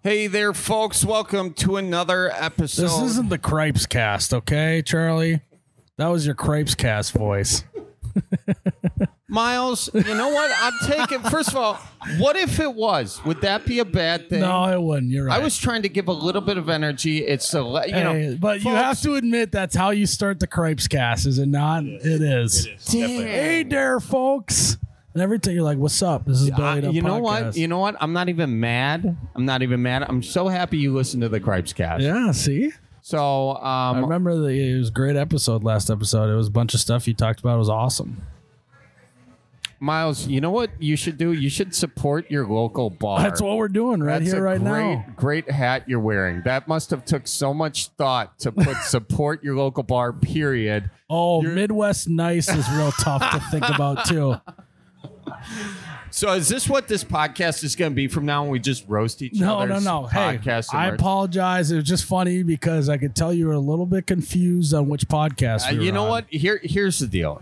Hey there, folks. Welcome to another episode. This isn't the Cripes cast, okay, Charlie? That was your Cripes cast voice. Miles, you know what? I'm taking. First of all, what if it was? Would that be a bad thing? No, it wouldn't. You're right. I was trying to give a little bit of energy. It's a, but folks, you have to admit that's how you start the Cripes cast, is it not? It is. Damn. Hey there, folks. And every time you're like, "What's up?" This is Bellied Up you know Podcast. what? You know what? I'm not even mad. I'm so happy you listened to the Cripes cast. Yeah. See, So I remember it was a great episode. Last episode, it was a bunch of stuff you talked about. It was awesome. Miles, you know what you should do? You should support your local bar. That's what we're doing now. Great hat you're wearing. That must have took so much thought to put support your local bar, period. Oh, Midwest Nice is real tough to think about too. So is this what this podcast is going to be from now on? We just roast each other's No. Hey, podcasts and I merch? apologize. It was just funny because I could tell you were a little bit confused on which podcast we were you know on. what? Here's the deal.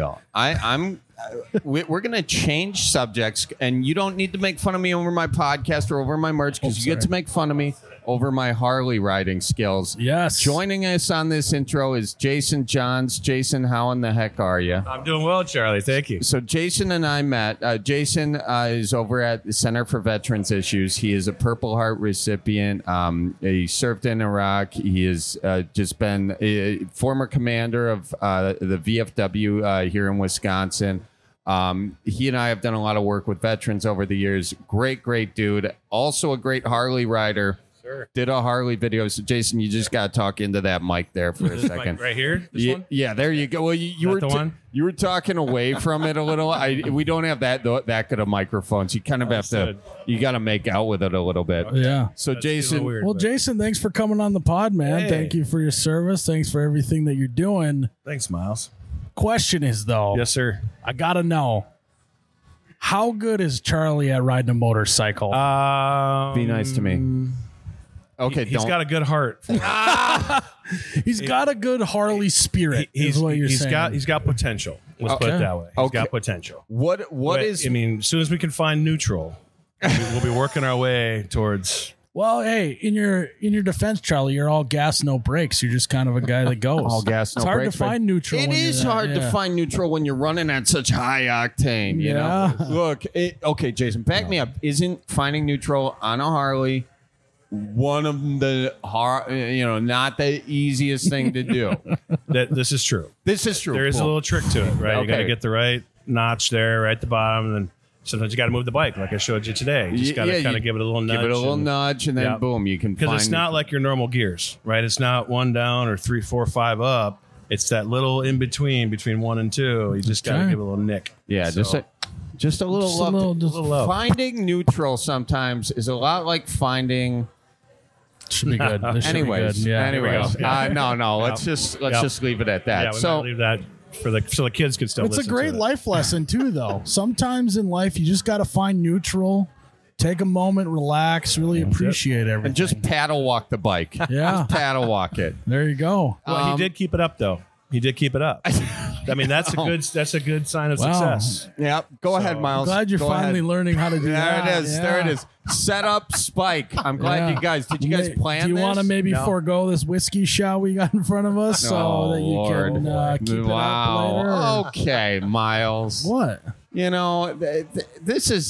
We're going to change subjects, and you don't need to make fun of me over my podcast or over my merch because you get to make fun of me over my Harley riding skills. Yes. Joining us on this intro is Jason Johns. Jason, how in the heck are you? I'm doing well, Charlie. Thank you. So Jason and I met. Jason is over at the Center for Veterans Issues. He is a Purple Heart recipient. He served in Iraq. He has just been a former commander of the VFW here in Wisconsin. He and I have done a lot of work with veterans over the years. Great dude. Also a great Harley rider. Sure. Did a Harley video. So Jason, you just got to talk into that mic there for a This second. mic right here? This one? Yeah, there you go. Well, you That were the one? you were talking away from it a little. We don't have that good of microphones. You kind of have to. Understood. You got to make out with it a little bit. Yeah. So That's a little Jason, weird, Well, but Jason, thanks for coming on the pod, man. Hey. Thank you for your service. Thanks for everything that you're doing. Thanks, Miles. Question is, though, Yes, sir. I got to know, how good is Charlie at riding a motorcycle? be nice to me. Okay, He's don't. got a good heart. He's got a good Harley spirit, is what you're saying. He's got potential. Let's put it that way. He's Okay. got potential. what But, is? I mean, as soon as we can find neutral, we'll be working our way towards. Well, hey, in your defense, Charlie, you're all gas, no brakes. You're just kind of a guy that goes. All gas, no It's hard brakes, to but find neutral. It when is you're that, hard to yeah. find neutral when you're running at such high octane. You know. Yeah. Look, okay, Jason, back me up. Isn't finding neutral on a Harley one of the not the easiest thing to do? That this is true. This is true. There is a Boom. little trick to it, right? You got to Okay. get the right notch there, right at the bottom, and then sometimes you got to move the bike, like I showed you today. You just got to kind of give it a little nudge. Give it a little nudge, and then Yeah. boom, you can Because find it's not like your normal gears, right? It's not one down or 3, 4, 5 up. It's that little in between 1 and 2. You just got to Okay. give it a little nick. Yeah, So, just a little Just a love. little- just a little love. Finding neutral sometimes is a lot like finding. Should be good. This should be Anyways, good. Yeah. anyways, Here we go. no. Let's just leave it at that. yeah, we so might leave that so the kids can still It's a listen great to it. life lesson too, though. Sometimes in life, you just got to find neutral, take a moment, relax, really appreciate everything. and just paddle walk the bike. Yeah. Just paddle walk it. There you go. Well, he did keep it up, though. He did keep it up. I mean, that's a good sign of Wow. success. Yeah, go ahead, Miles. Glad you're Go finally ahead. learning how to do There that. it is. Yeah. There it is. Set up spike. I'm glad Yeah. you guys. Did you guys plan Do you this? want to maybe No. forego this whiskey shot we got in front of us so Oh, that you Lord. can keep it up later? or- Okay, Miles. What? You know, this is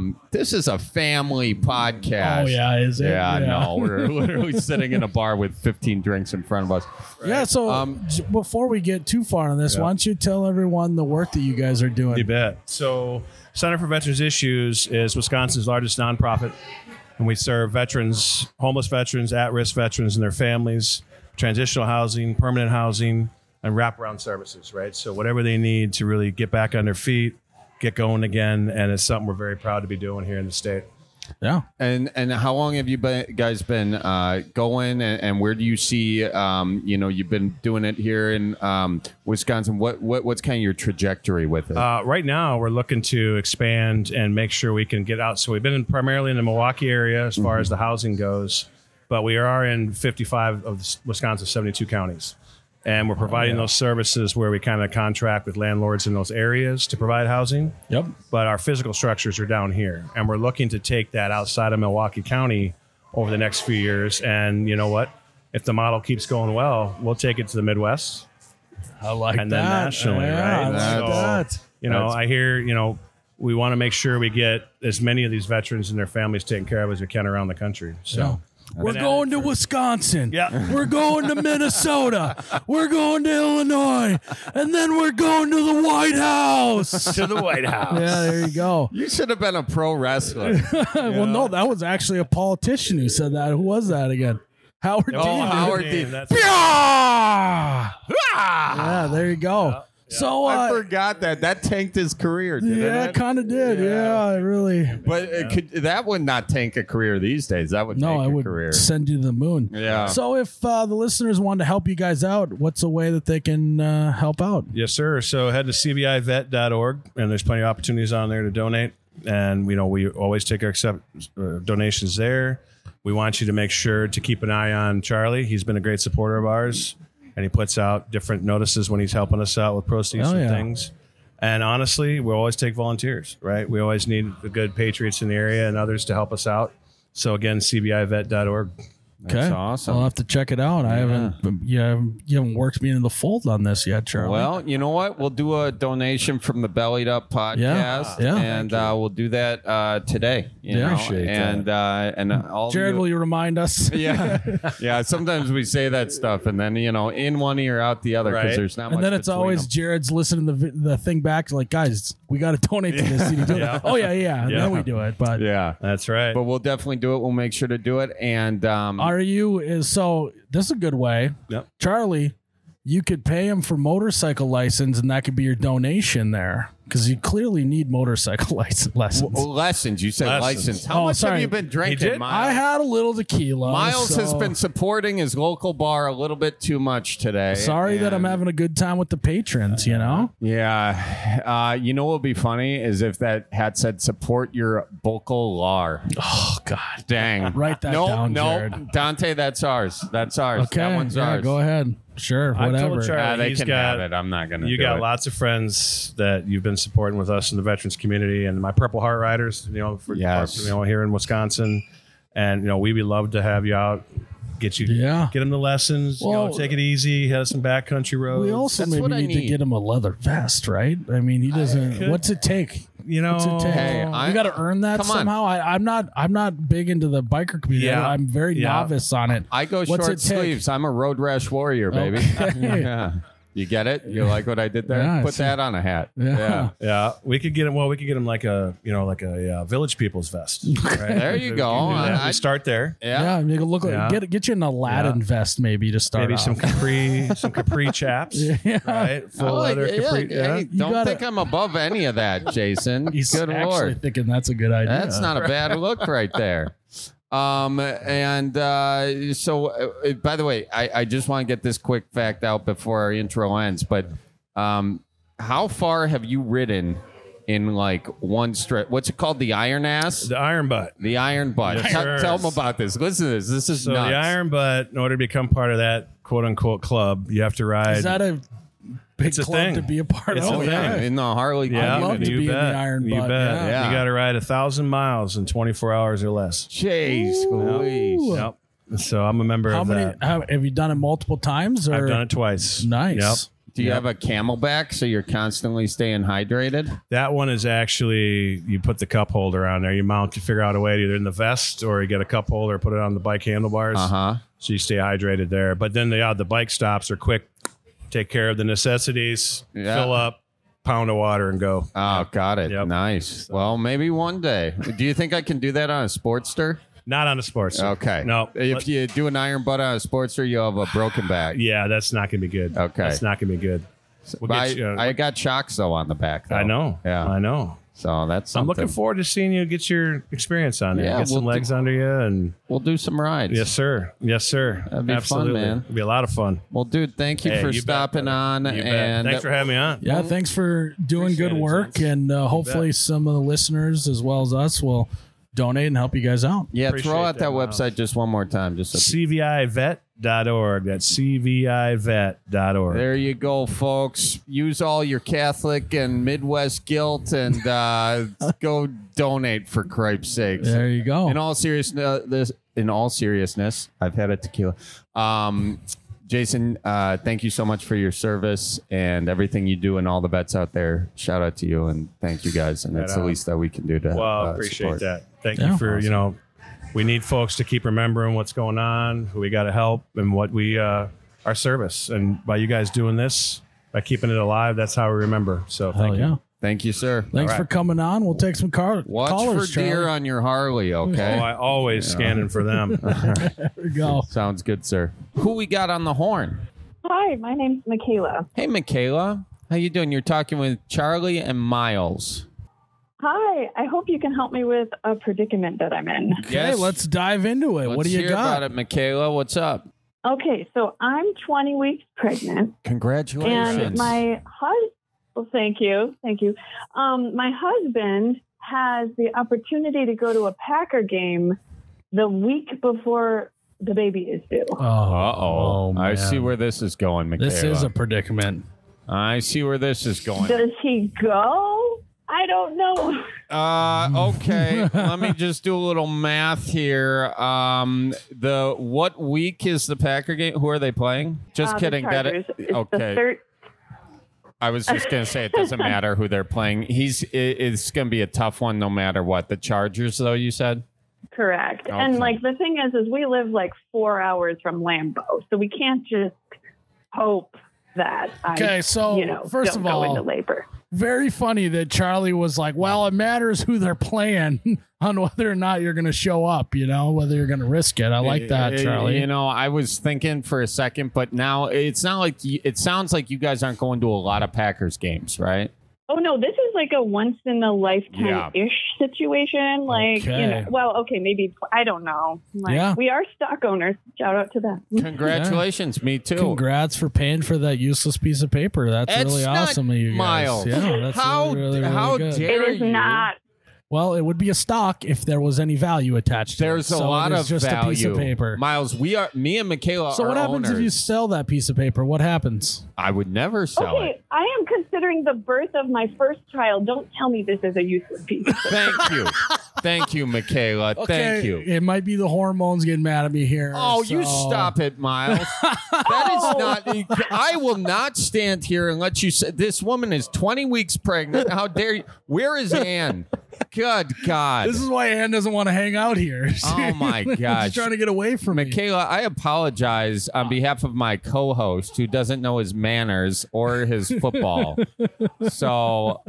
a family podcast. Oh yeah, is it? Yeah, no, we're literally sitting in a bar with 15 drinks in front of us. Yeah. So before we get too far on this, why don't you tell everyone the work that you guys are doing? You bet. So, Center for Veterans Issues is Wisconsin's largest nonprofit, and we serve veterans, homeless veterans, at-risk veterans and their families, transitional housing, permanent housing, and wraparound services, right? So whatever they need to really get back on their feet, get going again, and it's something we're very proud to be doing here in the state. Yeah. And how long have you guys been going, and where do you see you've been doing it here in Wisconsin? What's kind of your trajectory with it? Right now, we're looking to expand and make sure we can get out. So we've been primarily in the Milwaukee area as far as the housing goes, but we are in 55 of Wisconsin's 72 counties. And we're providing those services where we kind of contract with landlords in those areas to provide housing. Yep. But our physical structures are down here. And we're looking to take that outside of Milwaukee County over the next few years. And you know what? If the model keeps going well, we'll take it to the Midwest. I like and that. then nationally, Yeah, right? I like that. You know, I hear, we want to make sure we get as many of these veterans and their families taken care of as we can around the country. So We're going to Wisconsin. Yeah. We're going to Minnesota. We're going to Illinois. And then we're going to the White House. to the White House. Yeah, there you go. You should have been a pro wrestler. Well, no, that was actually a politician who said that. Who was that again? Howard Dean. Howard Dean. That's Yeah, there you go. So I forgot that tanked his career, didn't yeah, it? kind of did. Yeah, I really. But that would not tank a career these days. That would No, tank I a would career. send you to the moon. Yeah. So if the listeners want to help you guys out, what's a way that they can help out? Yes, sir. So head to cvivet.org, and there's plenty of opportunities on there to donate. And we always take our donations there. We want you to make sure to keep an eye on Charlie. He's been a great supporter of ours, and he puts out different notices when he's helping us out with proceeds and things. And honestly, we always take volunteers, right? We always need the good patriots in the area and others to help us out. So again, cvivet.org. Okay, That's awesome. I'll have to check it out. I haven't. You haven't worked me into the fold on this yet, Charlie. Well, you know what? We'll do a donation from the Bellied Up podcast, Yeah. and we'll do that today. You know? Appreciate and all Jared, will you remind us? yeah. Sometimes we say that stuff, and then in one ear out the other because Right. there's not much. And then it's between always them. Jared's listening to the thing back, like, guys, we got to donate to this. And you do it. Oh yeah. And Yeah. then we do it. But Yeah, That's right. but we'll definitely do it. We'll make sure to do it. And so this is a good way. Yep. Charlie, you could pay him for motorcycle license, and that could be your donation there because you clearly need motorcycle license lessons. lessons. You said Lessons. license. How Oh, much sorry. have you been drinking, did? Miles? I had a little tequila. Miles has so been supporting his local bar a little bit too much today. sorry that I'm and- having a good time with the patrons. You know. Yeah. You know what would be funny is if that hat said support your vocal lar. Oh God. Dang. Write that down, Jared. Dante, that's ours. That's ours. Okay. That one's yeah, ours. go ahead. Sure. I told Whatever. Charlie- They He's can got- have it. I'm not going to You do got it. lots of friends that you've been supporting with us in the veterans community, and my Purple Heart Riders. Yes. Here in Wisconsin, and we'd be love to have you out, get them the lessons. Well, take it easy, have some backcountry roads. We also That's what maybe I need to need. get him a leather vest, right? I mean, he doesn't. could- What's it take? What's What's it take? Hey, You got to earn that come on. somehow. I'm not big into the biker community. Yeah. I'm very Yeah. novice on it. I go What's short it take? sleeves. I'm a road rash warrior, baby. Okay. Yeah. You get it? You like what I did there? Yeah, I Put see. that on a hat. Yeah. Yeah, we could get him. Well, we could get him like a Village People's vest. Right? There you go. We can do that. I- We start there. Yeah, make it look like Yeah. get you an Aladdin Yeah. vest maybe to start. Maybe off. some capri chaps. Yeah. Right, full I like leather it. Yeah, capri. Yeah. hey, don't gotta- think I'm above any of that, Jason. He's Good actually Lord. thinking that's a good idea. That's not a bad look right there. So by the way, I just want to get this quick fact out before our intro ends, but how far have you ridden in like one stretch? What's it called? The Iron Ass? The Iron Butt. The Iron Butt. Yes, Tell sir. them about this. Listen to this. This is So nuts. the Iron Butt, in order to become part of that quote unquote club, you have to ride. Is that a big It's a club thing. to be a part It's of? a thing. Yeah, in the Harley yeah, I'd love community. to you be in the bet. Iron You Butt, bet. yeah. You got to ride 1,000 miles in 24 hours or less. Jeez Louise. Ooh. Yep. So I'm a member How of many that. have you done it multiple times? Or? I've done it twice. Nice. Yep. Do you have a Camelback so you're constantly staying hydrated? That one is actually, you put the cup holder on there. You mount, you figure out a way to either in the vest or you get a cup holder, put it on the bike handlebars. Uh-huh. So you stay hydrated there. But then the bike stops are quick. Take care of the necessities, Yeah. fill up, pound of water, and go. Oh, got it. Yep. Nice. Well, maybe one day. Do you think I can do that on a Sportster? Not on a sports. Okay. No. If you do an Iron Butt on a Sportster, you'll have a broken back. Yeah, that's not going to be good. Okay. That's not going to be good. We'll But get you, I got shocks though on the back. Though. I know. Yeah. I know. So that's I'm something. looking forward to seeing you get your experience on there. Yeah, Get some we'll legs under you. And We'll do some rides. yes, sir. Yes, sir. That'd be fun, Absolutely. man. It'll be a lot of fun. Well, dude, thank you Hey, for you bet, stopping brother. on. You bet. And Thanks for having me on. Yeah, thanks for doing Appreciate good it, work, gents. and hopefully some of the listeners as well as us will donate and help you guys out. yeah, throw Appreciate out that that, Miles. website just one more time. Just so CVIvet.org. That's CVIvet.org. there you go, folks. Use all your Catholic and Midwest guilt and go donate for Christ's sakes. There you go. In all seriousness, in all seriousness, I've had a tequila. Jason, thank you so much for your service and everything you do and all the vets out there. Shout out to you and thank you guys. And it's the least that we can do to Well, appreciate support. that. Thank you for, we need folks to keep remembering what's going on, who we got to help, and what we, our service. And by you guys doing this, by keeping it alive, that's how we remember. So thank you. Thank you, sir. Thanks for coming on. We'll take some Watch callers. for deer on your Harley, okay? Oh, I always scanning for them. There we go. Sounds good, sir. Who we got on the horn? Hi, my name's Michaela. Hey, Michaela. How you doing? You're talking with Charlie and Miles. Hi, I hope you can help me with a predicament that I'm in. Okay, let's dive into it. What do you hear got? about it, Michaela. What's up? Okay, so I'm 20 weeks pregnant. Congratulations. And my husband, well, thank you. My husband has the opportunity to go to a Packer game the week before the baby is due. Uh-oh. I man. see where this is going, Michaela. This is a predicament. I see where this is going. Does he go? I don't know. Okay. Let me just do a little math here. What week is the Packer game? Who are they playing? Just kidding. The Chargers. It's Okay. I was just going to say it doesn't matter who they're playing. It's going to be a tough one no matter what. The Chargers, though, you said? Correct. Okay. And the thing is we live 4 hours from Lambeau, so we can't just hope that First don't of go all, into labor. very funny that Charlie was like, well, it matters who they're playing on whether or not you're going to show up, whether you're going to risk it. I like that, Charlie. I was thinking for a second, but now it's not like it sounds like you guys aren't going to a lot of Packers games, right? Oh, no, this is a once in a lifetime-ish situation. Maybe, I don't know. We are stock owners. Shout out to them. Congratulations. Me too. Congrats for paying for that useless piece of paper. That's really awesome of you guys. Miles. Yeah, that's how really good. dare It is you? not. Well, it would be a stock if there was any value attached to There's it. a So lot it of is just value. a piece of paper. Miles, me and Michaela So are what happens owners. if you sell that piece of paper? What happens? I would never sell Okay, it. I am considering the birth of my first child. Don't tell me this is a useless piece. Thank you. Thank you, Michaela. Thank you. It might be the hormones getting mad at me here. Oh, so- you stop it, Miles. That is not. I will not stand here and let you say this woman is 20 weeks pregnant. How dare you? Where is Ann? Good God. This is why Ann doesn't want to hang out here. Oh, my gosh. She's trying to get away from me. Michaela, I apologize on behalf of my co-host who doesn't know his manners or his football. So,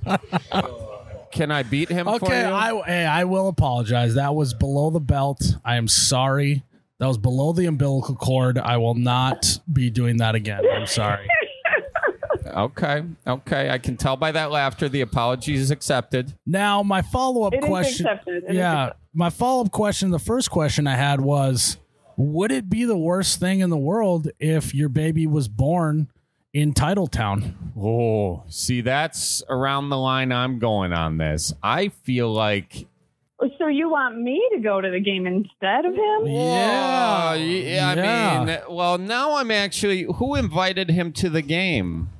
can I beat him for you? Okay, I will apologize. That was below the belt. I am sorry. That was below the umbilical cord. I will not be doing that again. I'm sorry. Okay. I can tell by that laughter the apology is accepted. Now, my follow-up It is question. accepted. It is Yeah, accepted. my follow-up question, the first question I had was, would it be the worst thing in the world if your baby was born in Titletown? Oh, see, that's around the line I'm going on this. I feel like... So you want me to go to the game instead of him? Yeah. Yeah. I mean, well, now I'm actually... Who invited him to the game?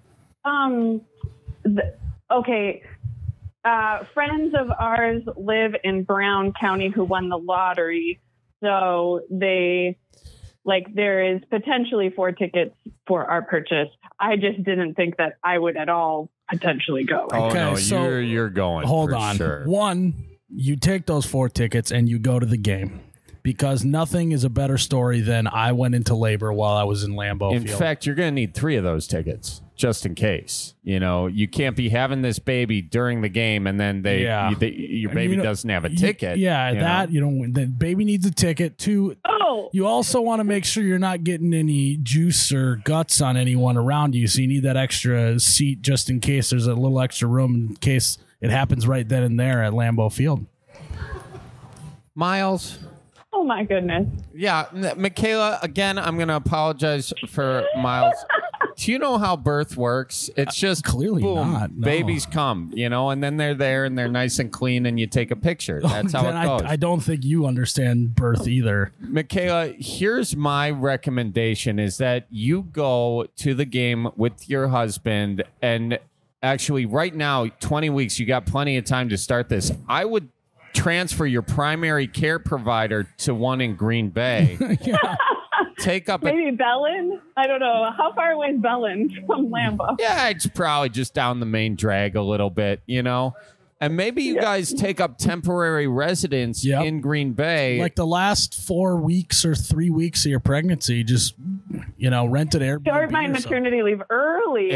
Friends of ours live in Brown County who won the lottery. So there is potentially 4 tickets for our purchase. I just didn't think that I would at all potentially go. Oh, Okay, no, so you're going. Hold for on. Sure. One, you take those 4 tickets and you go to the game. Because nothing is a better story than I went into labor while I was in Lambeau In Field. fact, you're going to need 3 of those tickets just in case. You can't be having this baby during the game and then your baby doesn't have a ticket. The baby needs a ticket. 2, you also want to make sure you're not getting any juice or guts on anyone around you. So you need that extra seat just in case there's a little extra room in case it happens right then and there at Lambeau Field. Miles. Oh, my goodness. Yeah, Michaela, again, I'm going to apologize for Miles. Do you know how birth works? It's just Clearly boom, not, no. babies come, and then they're there and they're nice and clean and you take a picture. That's how Then it goes. I don't think you understand birth either. Michaela, here's my recommendation is that you go to the game with your husband and actually right now, 20 weeks, you got plenty of time to start this. I would transfer your primary care provider to one in Green Bay. Take up maybe Bellin. I don't know. How far away is Bellin from Lambeau? Yeah, it's probably just down the main drag a little bit, And maybe you guys take up temporary residence in Green Bay. Like the last 4 weeks or 3 weeks of your pregnancy, just, rented Airbnb. Start my maternity leave early.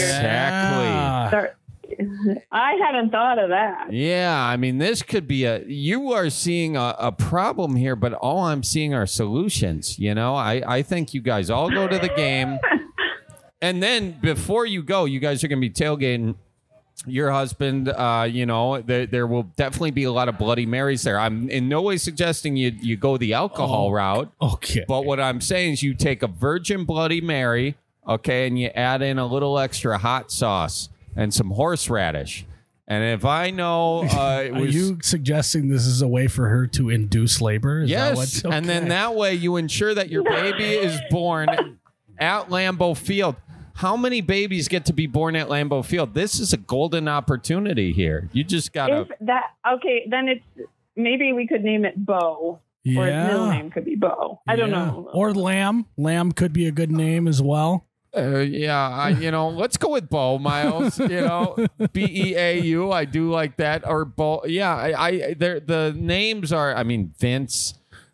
Exactly. I hadn't thought of that. Yeah, I mean, this could be you are seeing a problem here, but all I'm seeing are solutions. I think you guys all go to the game. And then before you go, you guys are going to be tailgating your husband. There will definitely be a lot of Bloody Marys there. I'm in no way suggesting you go the alcohol route. Okay. But what I'm saying is you take a virgin Bloody Mary, okay, and you add in a little extra hot sauce and some horseradish. And if I know Are you suggesting this is a way for her to induce labor? Yes. And then that way you ensure that your baby is born at Lambeau Field. How many babies get to be born at Lambeau Field? This is a golden opportunity here. You just got to... Okay, then maybe we could name it Bo. Yeah. Or his middle name could be Bo. I don't know. Or Lamb. Lamb could be a good name as well. Let's go with Bo, Miles. Beau. I do like that. Or Bo. Yeah, the names are. Vince.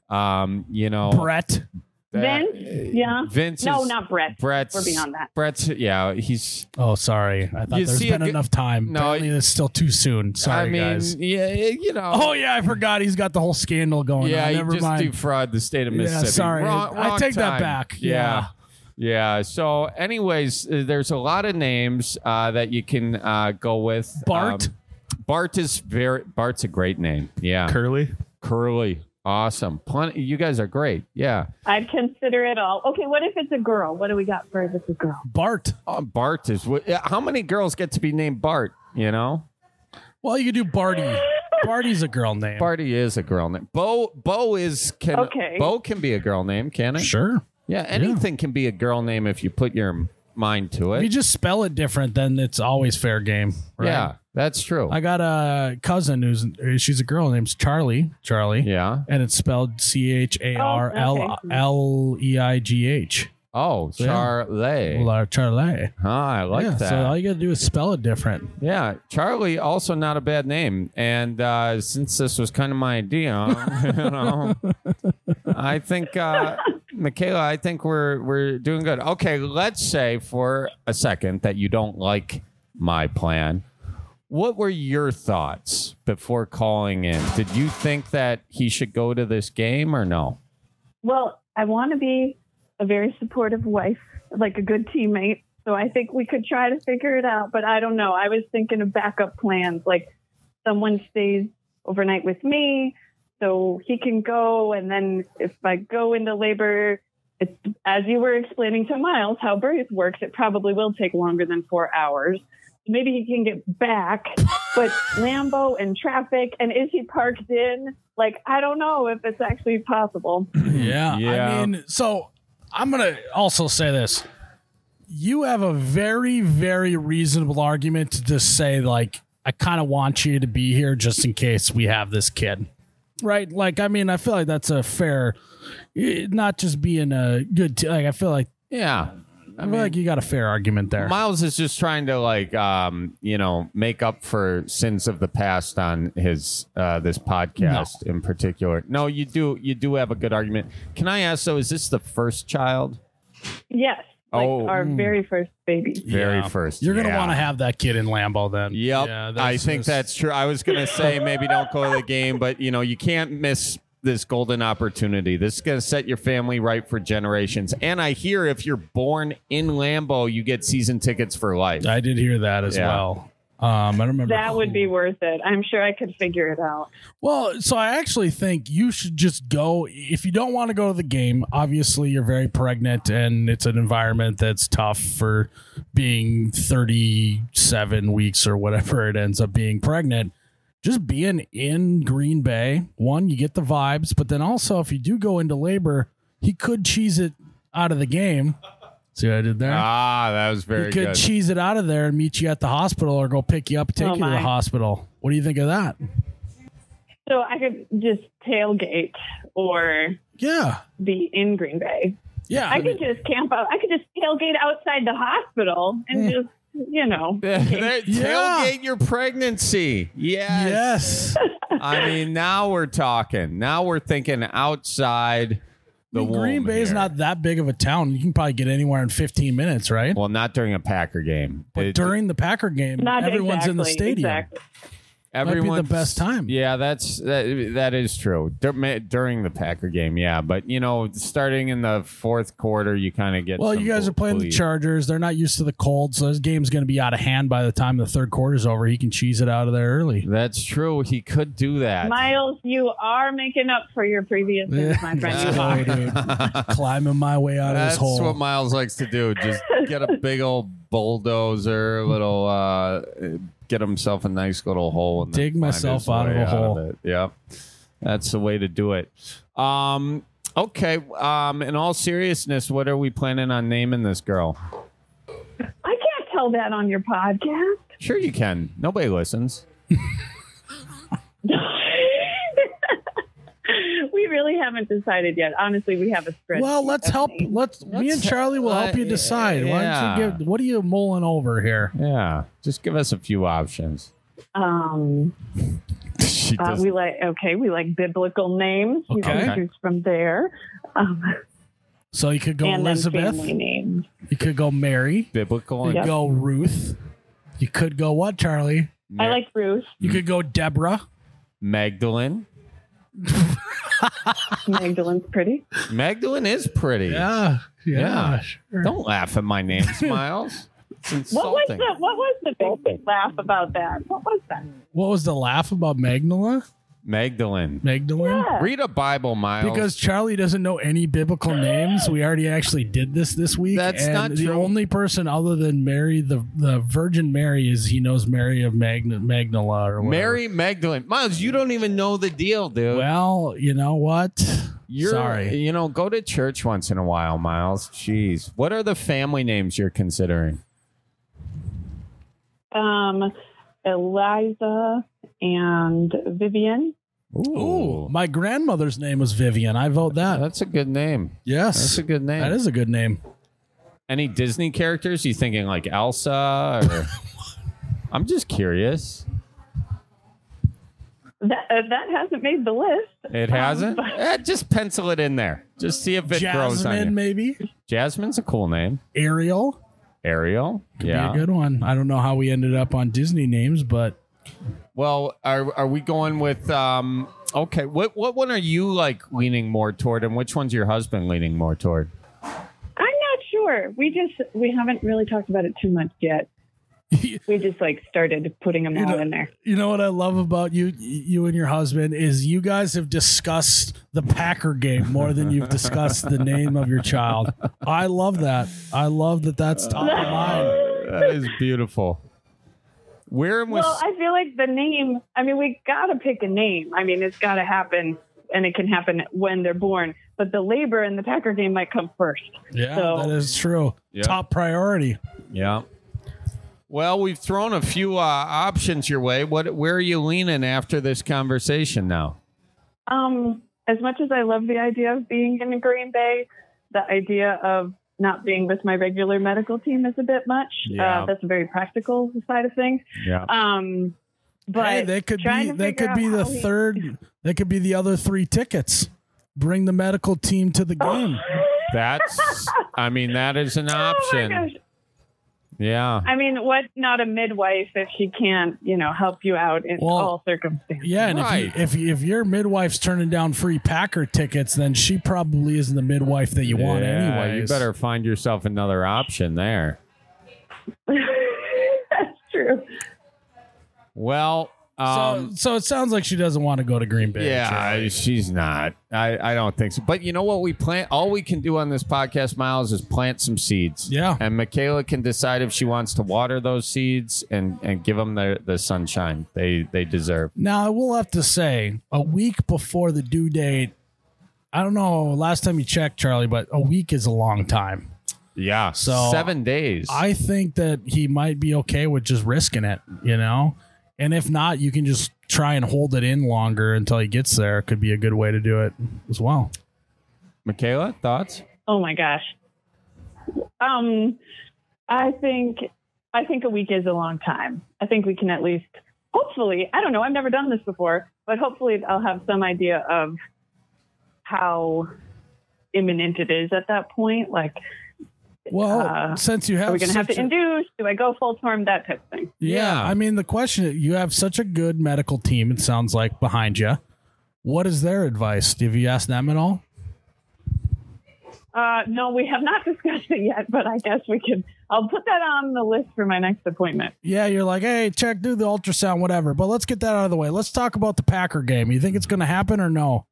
Brett. Vince. Yeah. Vince. No, not Brett. Brett's. We're beyond that. Brett's. Yeah, he's. Oh, sorry. I thought there's been enough time. No, apparently it's still too soon. Sorry, guys. Yeah, Oh yeah, I forgot he's got the whole scandal going on. Yeah, Never he just mind. defrauded the state of Mississippi. Yeah, sorry. Wrong I take time. that back. Yeah. Yeah. So, anyways, there's a lot of names that you can go with. Bart. Bart's a great name. Yeah. Curly. Awesome. Plenty. You guys are great. Yeah. I'd consider it all. Okay, what if it's a girl? What do we got for if it's a girl? Bart. Bart is. How many girls get to be named Bart? Well, you could do Barty. Barty's a girl name. Barty is a girl name. Bo can be a girl name, can it? Sure. Yeah, anything can be a girl name if you put your mind to it. If you just spell it different, then it's always fair game. Right? Yeah, that's true. I got a cousin she's a girl named Charlie. Yeah. And it's spelled CHARLEIGH. Oh, So, Charlie. Well, Charlie. I like that. So all you got to do is spell it different. Yeah, Charlie, also not a bad name. And since this was kind of my idea, I think, Michaela, I think we're doing good. Okay, let's say for a second that you don't like my plan. What were your thoughts before calling in? Did you think that he should go to this game or no? Well, I want to be a very supportive wife, like a good teammate. So I think we could try to figure it out, but I don't know. I was thinking of backup plans, like someone stays overnight with me so he can go. And then if I go into labor, it's, as you were explaining to Miles, how birth works, it probably will take longer than 4 hours. Maybe he can get back, but Lambeau and traffic, and is he parked in? Like, I don't know if it's actually possible. Yeah. I mean, so I'm going to also say this. You have a very, very reasonable argument to just say, like, I kind of want you to be here just in case we have this kid. Right? Like, I mean, I feel like that's a fair, not just being a good, I feel like. Yeah. I feel like you got a fair argument there. Miles is just trying to make up for sins of the past on his this podcast in particular. No, you do have a good argument. Can I ask though, is this the first child? Yes. Our very first baby. Very first. You're going to want to have that kid in Lambeau then. Yep. Yeah, I think that's true. I was going to say maybe don't go to the game, but you can't miss this golden opportunity. This is going to set your family right for generations. And I hear if you're born in Lambeau, you get season tickets for life. I did hear that as well. I don't remember. That would be worth it. I'm sure I could figure it out. Well, so I actually think you should just go. If you don't want to go to the game, obviously you're very pregnant and it's an environment that's tough for being 37 weeks or whatever it ends up being pregnant. Just being in Green Bay, one, you get the vibes, but then also if you do go into labor, he could cheese it out of the game. See what I did there? That was very good. He could cheese it out of there and meet you at the hospital or go pick you up and take you to the hospital. What do you think of that? So I could just tailgate or be in Green Bay. Yeah. I could just camp out. I could just tailgate outside the hospital and just, tailgate your pregnancy. Yes. I mean, now we're talking. Now we're thinking outside the womb. Green Bay is not that big of a town. You can probably get anywhere in 15 minutes, right? Well, not during a Packer game. But during the Packer game, everyone's in the stadium. Exactly. Everyone's might be the best time. Yeah, that is true. During the Packer game, yeah. But, starting in the fourth quarter, you kind of get you guys are playing the Chargers. They're not used to the cold, so this game's going to be out of hand by the time the third quarter's over. He can cheese it out of there early. That's true. He could do that. Miles, you are making up for your previous sins, my friend. Dude. Climbing my way out of this hole. That's what Miles likes to do. Just get a big old bulldozer, a little... get himself a nice little hole and dig myself out of a hole. Yeah, that's the way to do it. Okay. In all seriousness, what are we planning on naming this girl? I can't tell that on your podcast. Sure you can. Nobody listens. We really haven't decided yet. Honestly, we have a spreadsheet. Well, let's help. Me and Charlie will help you decide. Why don't you what are you mulling over here? Yeah, just give us a few options. We like biblical names. You can choose from there. So you could go and Elizabeth. Then family names. You could go Mary. Biblical. You could go Ruth. You could go what, Charlie? I like Ruth. You could go Deborah. Magdalene. Magdalene's pretty. Magdalene is pretty. Yeah. Sure. Don't laugh at my name, Miles. It's insulting. What was the big laugh about that? What was that? What was the laugh about Magdalene? Magdalene. Yeah. Read a Bible, Miles. Because Charlie doesn't know any biblical names. We already actually did this week. That's not true. The only person other than Mary, the Virgin Mary, is he knows Mary of Magdala or whatever. Mary Magdalene. Miles, you don't even know the deal, dude. Well, you know what? Sorry. Go to church once in a while, Miles. Jeez. What are the family names you're considering? Eliza and Vivian. Ooh, my grandmother's name was Vivian. I vote that. That's a good name. Yes. That's a good name. That is a good name. Any Disney characters? You thinking like Elsa? Or... I'm just curious. That hasn't made the list. It hasn't? Just pencil it in there. Just see if it grows on you. Jasmine, maybe? Jasmine's a cool name. Ariel? Could be a good one. I don't know how we ended up on Disney names, but... Well, are we going with... okay, what one are you leaning more toward, and which one's your husband leaning more toward? I'm not sure. We haven't really talked about it too much yet. We just started putting them all in there. You know what I love about you and your husband is you guys have discussed the Packer game more than you've discussed the name of your child. I love that. I love that that's top of mind. That is beautiful. Well, I feel like the name, we got to pick a name. It's got to happen, and it can happen when they're born. But the labor in the Packer game might come first. Yeah, that is true. Yep. Top priority. Yeah. Well, we've thrown a few options your way. Where are you leaning after this conversation now? As much as I love the idea of being in Green Bay, the idea of not being with my regular medical team is a bit much. Yeah. That's a very practical side of things. Yeah. But hey, they could be the third. They could be the other 3 tickets. Bring the medical team to the game. That is an option. Oh my gosh. Yeah. What not a midwife if she can't, help you out in all circumstances? Yeah, and right. if your midwife's turning down free Packer tickets, then she probably isn't the midwife that you want anyway. You better find yourself another option there. That's true. Well, so it sounds like she doesn't want to go to Green Bay. Yeah, Charlie. she's not. I don't think so. But you know what we plant? All we can do on this podcast, Miles, is plant some seeds. Yeah. And Michaela can decide if she wants to water those seeds and give them the sunshine they deserve. Now, I will have to say, a week before the due date, I don't know last time you checked, Charlie, but a week is a long time. Yeah. So 7 days. I think that he might be okay with just risking it, And if not, you can just try and hold it in longer until he gets there. It could be a good way to do it as well. Michaela, thoughts? Oh my gosh. I think a week is a long time. I think we can at least, hopefully, I don't know, I've never done this before, but hopefully I'll have some idea of how imminent it is at that point. Like, well, since you have, are we going to have to induce? Do I go full term? That type of thing. Yeah. I mean, the question, you have such a good medical team, it sounds like, behind you. What is their advice? Have you asked them at all? No, we have not discussed it yet, but I guess I'll put that on the list for my next appointment. Yeah, you're like, hey, do the ultrasound, whatever. But let's get that out of the way. Let's talk about the Packer game. You think it's going to happen or no?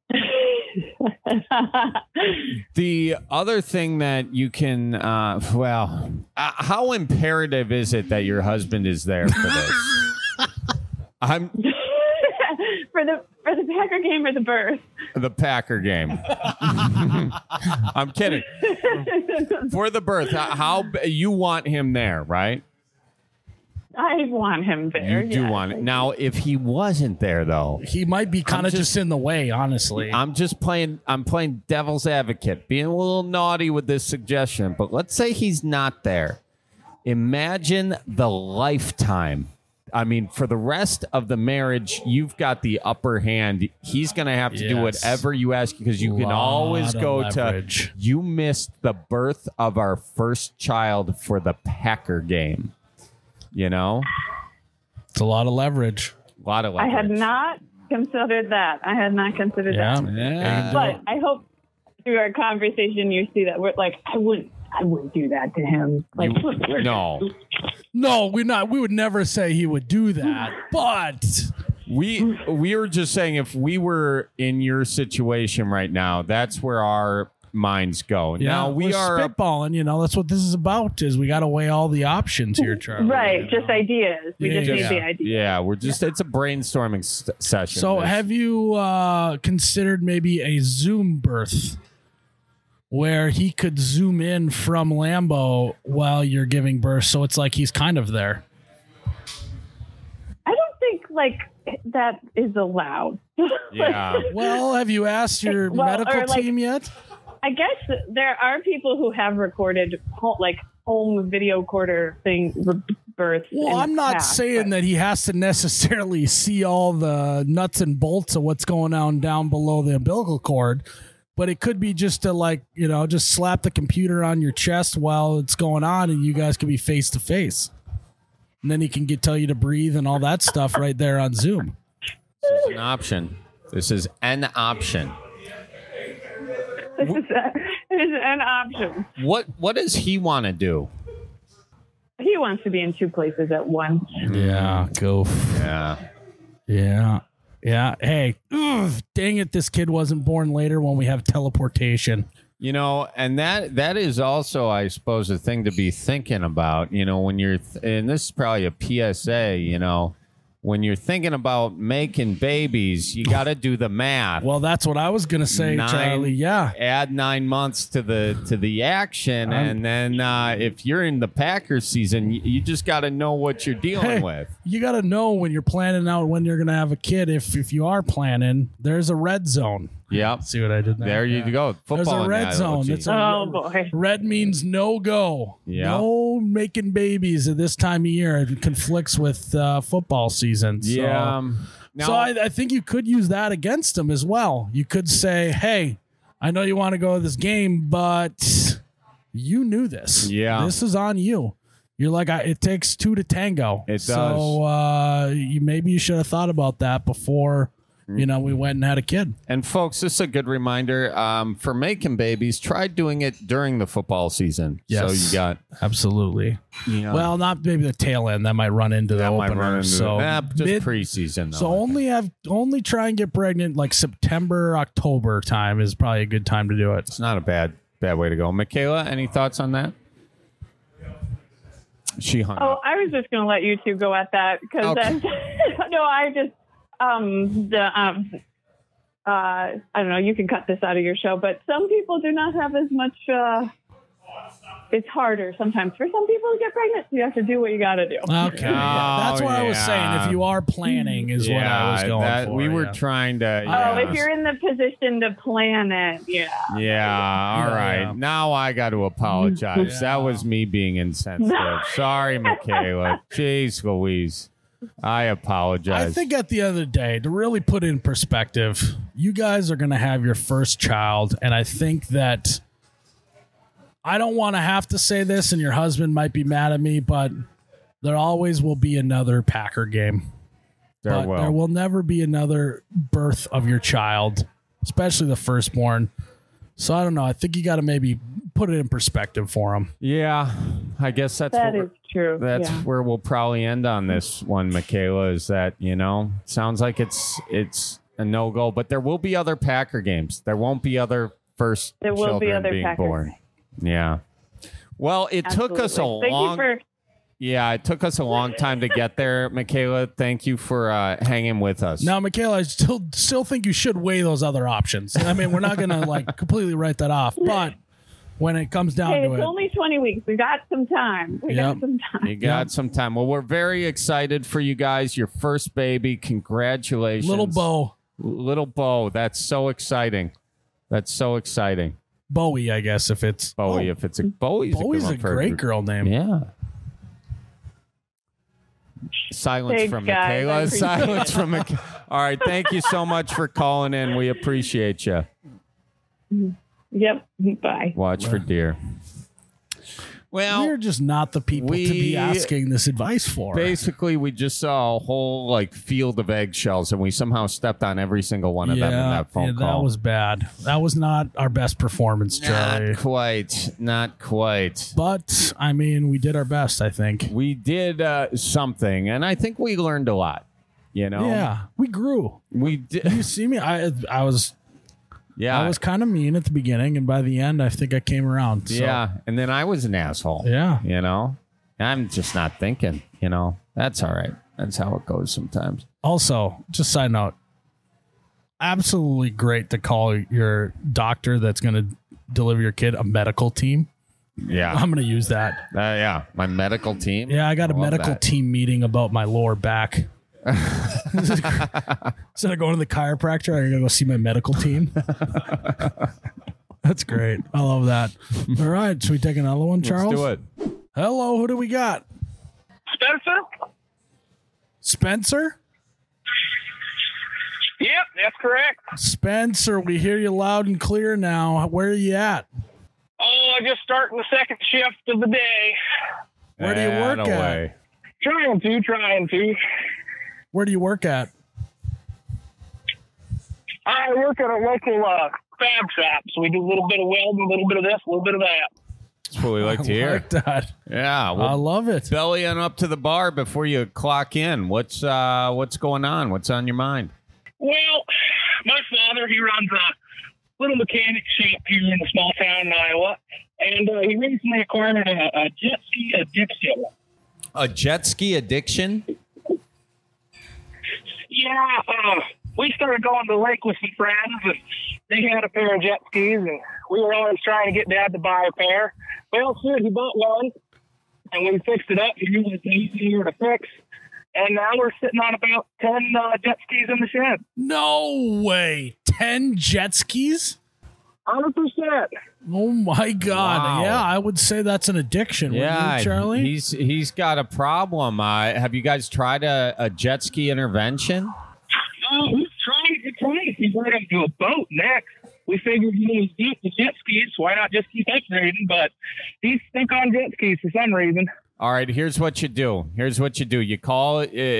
The other thing that you can, how imperative is it that your husband is there for this? I'm for the Packer game or the birth? The Packer game. I'm kidding. For the birth, how you want him there, right? I want him there. You do want it. Now, if he wasn't there, though, he might be kind of just in the way, honestly. I'm playing devil's advocate, being a little naughty with this suggestion, but let's say he's not there. Imagine the lifetime. I mean, for the rest of the marriage, you've got the upper hand. He's going to have to do whatever you ask because you can always go to, you missed the birth of our first child for the Packer game. You know? It's a lot of leverage. I had not considered that. that. Yeah. But I hope through our conversation you see that we're like, I wouldn't do that to him. Like, No, we're not. We would never say he would do that. But we were just saying if we were in your situation right now, that's where our minds go. Yeah, now we're spitballing. That's what this is about. Is we got to weigh all the options here, Charlie. Right, just ideas. We just need the ideas. Yeah, it's a brainstorming session. So, have you considered maybe a Zoom birth? Where he could zoom in from Lambeau while you're giving birth, so it's like he's kind of there. I don't think that is allowed. Yeah. Well, have you asked your medical team yet? I guess there are people who have recorded home video recorder births. Well, I'm not saying that he has to necessarily see all the nuts and bolts of what's going on down below the umbilical cord. But it could be just to just slap the computer on your chest while it's going on and you guys can be face to face. And then he can tell you to breathe and all that stuff right there on Zoom. This is an option. This is an option. What does he want to do? He wants to be in two places at once. Yeah, go. Yeah. Yeah. Hey, dang it. This kid wasn't born later when we have teleportation. And that is also, I suppose, a thing to be thinking about, when you're, and this is probably a PSA, when you're thinking about making babies, you got to do the math. Well, that's what I was going to say, Charlie. Yeah. Add 9 months to the action. And then if you're in the Packers season, you just got to know what you're dealing with. You got to know when you're planning out when you're going to have a kid. If you are planning, there's a red zone. Yep. See what I did there? There you go. Football. There's a red zone. Oh, boy. Red means no go. Yep. No making babies at this time of year. It conflicts with football season. So, yeah. So I think you could use that against him as well. You could say, hey, I know you want to go to this game, but you knew this. Yeah. This is on you. You're like, it takes two to tango. It does. So maybe you should have thought about that before we went and had a kid. And folks, this is a good reminder for making babies. Try doing it during the football season. Yes. So you got absolutely. Well, not maybe the tail end. That might run into the opener. Just preseason. Though, so only try and get pregnant like September, October time is probably a good time to do it. It's not a bad way to go. Michaela, any thoughts on that? She hung up. I was just going to let you two go at that because I don't know, you can cut this out of your show, but some people do not have as much it's harder sometimes for some people to get pregnant. So you have to do what you got to do. Okay. That's what I was saying. If you are planning is what I was going for. We were trying to. If you're in the position to plan it, Yeah, all right. Yeah. Now I got to apologize. That was me being insensitive. Sorry, Michaela. Jeez Louise. I apologize. I think at the end of the day, to really put it in perspective, you guys are going to have your first child. And I think that I don't want to have to say this, and your husband might be mad at me, but there always will be another Packer game. There will never be another birth of your child, especially the firstborn. So I don't know. I think you got to maybe put it in perspective for him. Yeah, I guess that is true. That's where we'll probably end on this one, Michaela, is that, sounds like it's a no-go, but there will be other Packer games. There won't be other children being born. Yeah. Well, it took us a long time to get there, Michaela. Thank you for hanging with us. Now, Michaela, I still think you should weigh those other options. I mean, we're not going to completely write that off, but when it comes down to it, it's only 20 weeks. We got some time. You got some time. Well, we're very excited for you guys. Your first baby. Congratulations. Little Bo. That's so exciting. Bowie, I guess, if it's Bowie. Bowie's a great girl name. Yeah. Silence Thanks, from guys. Michaela. Silence from Michaela. All right. Thank you so much for calling in. We appreciate you. Yep. Bye. Watch for deer. Well, we're just not the people to be asking this advice for. Basically, we just saw a whole field of eggshells, and we somehow stepped on every single one of them in that phone call. That was bad. That was not our best performance, Charlie. Not quite. But I mean, we did our best. I think we did something, and I think we learned a lot. Yeah, we grew. We did. You see me? I was kind of mean at the beginning, and by the end, I think I came around. So. Yeah, and then I was an asshole. Yeah. I'm just not thinking, That's all right. That's how it goes sometimes. Also, just side note, absolutely great to call your doctor that's going to deliver your kid a medical team. Yeah. I'm going to use that. My medical team. Yeah, I got a medical team meeting about my lower back. Instead of going to the chiropractor, I'm gonna go see my medical team. That's great. I love that. All right, should we take another one, Charles? Let's do it. Hello, who do we got? Spencer? Yep, that's correct. Spencer, we hear you loud and clear now. Where are you at? Oh, I just starting the second shift of the day. Where do you work at? Trying to. Where do you work at? I work at a local fab shop, so we do a little bit of welding, a little bit of this, a little bit of that. That's what we like to hear. Like that. Yeah, I love it. Bellying up to the bar before you clock in. What's going on? What's on your mind? Well, my father, he runs a little mechanic shop here in a small town in Iowa, and he recently acquired a jet ski addiction. A jet ski addiction? Yeah, we started going to the lake with some friends, and they had a pair of jet skis, and we were always trying to get Dad to buy a pair. Well, shit, he bought one, and we fixed it up. He was easier to fix, and now we're sitting on about 10 jet skis in the shed. No way. 10 jet skis? 100%. Oh, my God. Wow. Yeah, I would say that's an addiction. Yeah, you, Charlie? He's got a problem. Have you guys tried a jet ski intervention? We've tried. He's ready to do a boat next. We figured, he's deep with jet skis. Why not just keep upgrading? But he's stuck on jet skis for some reason. All right, here's what you do. You call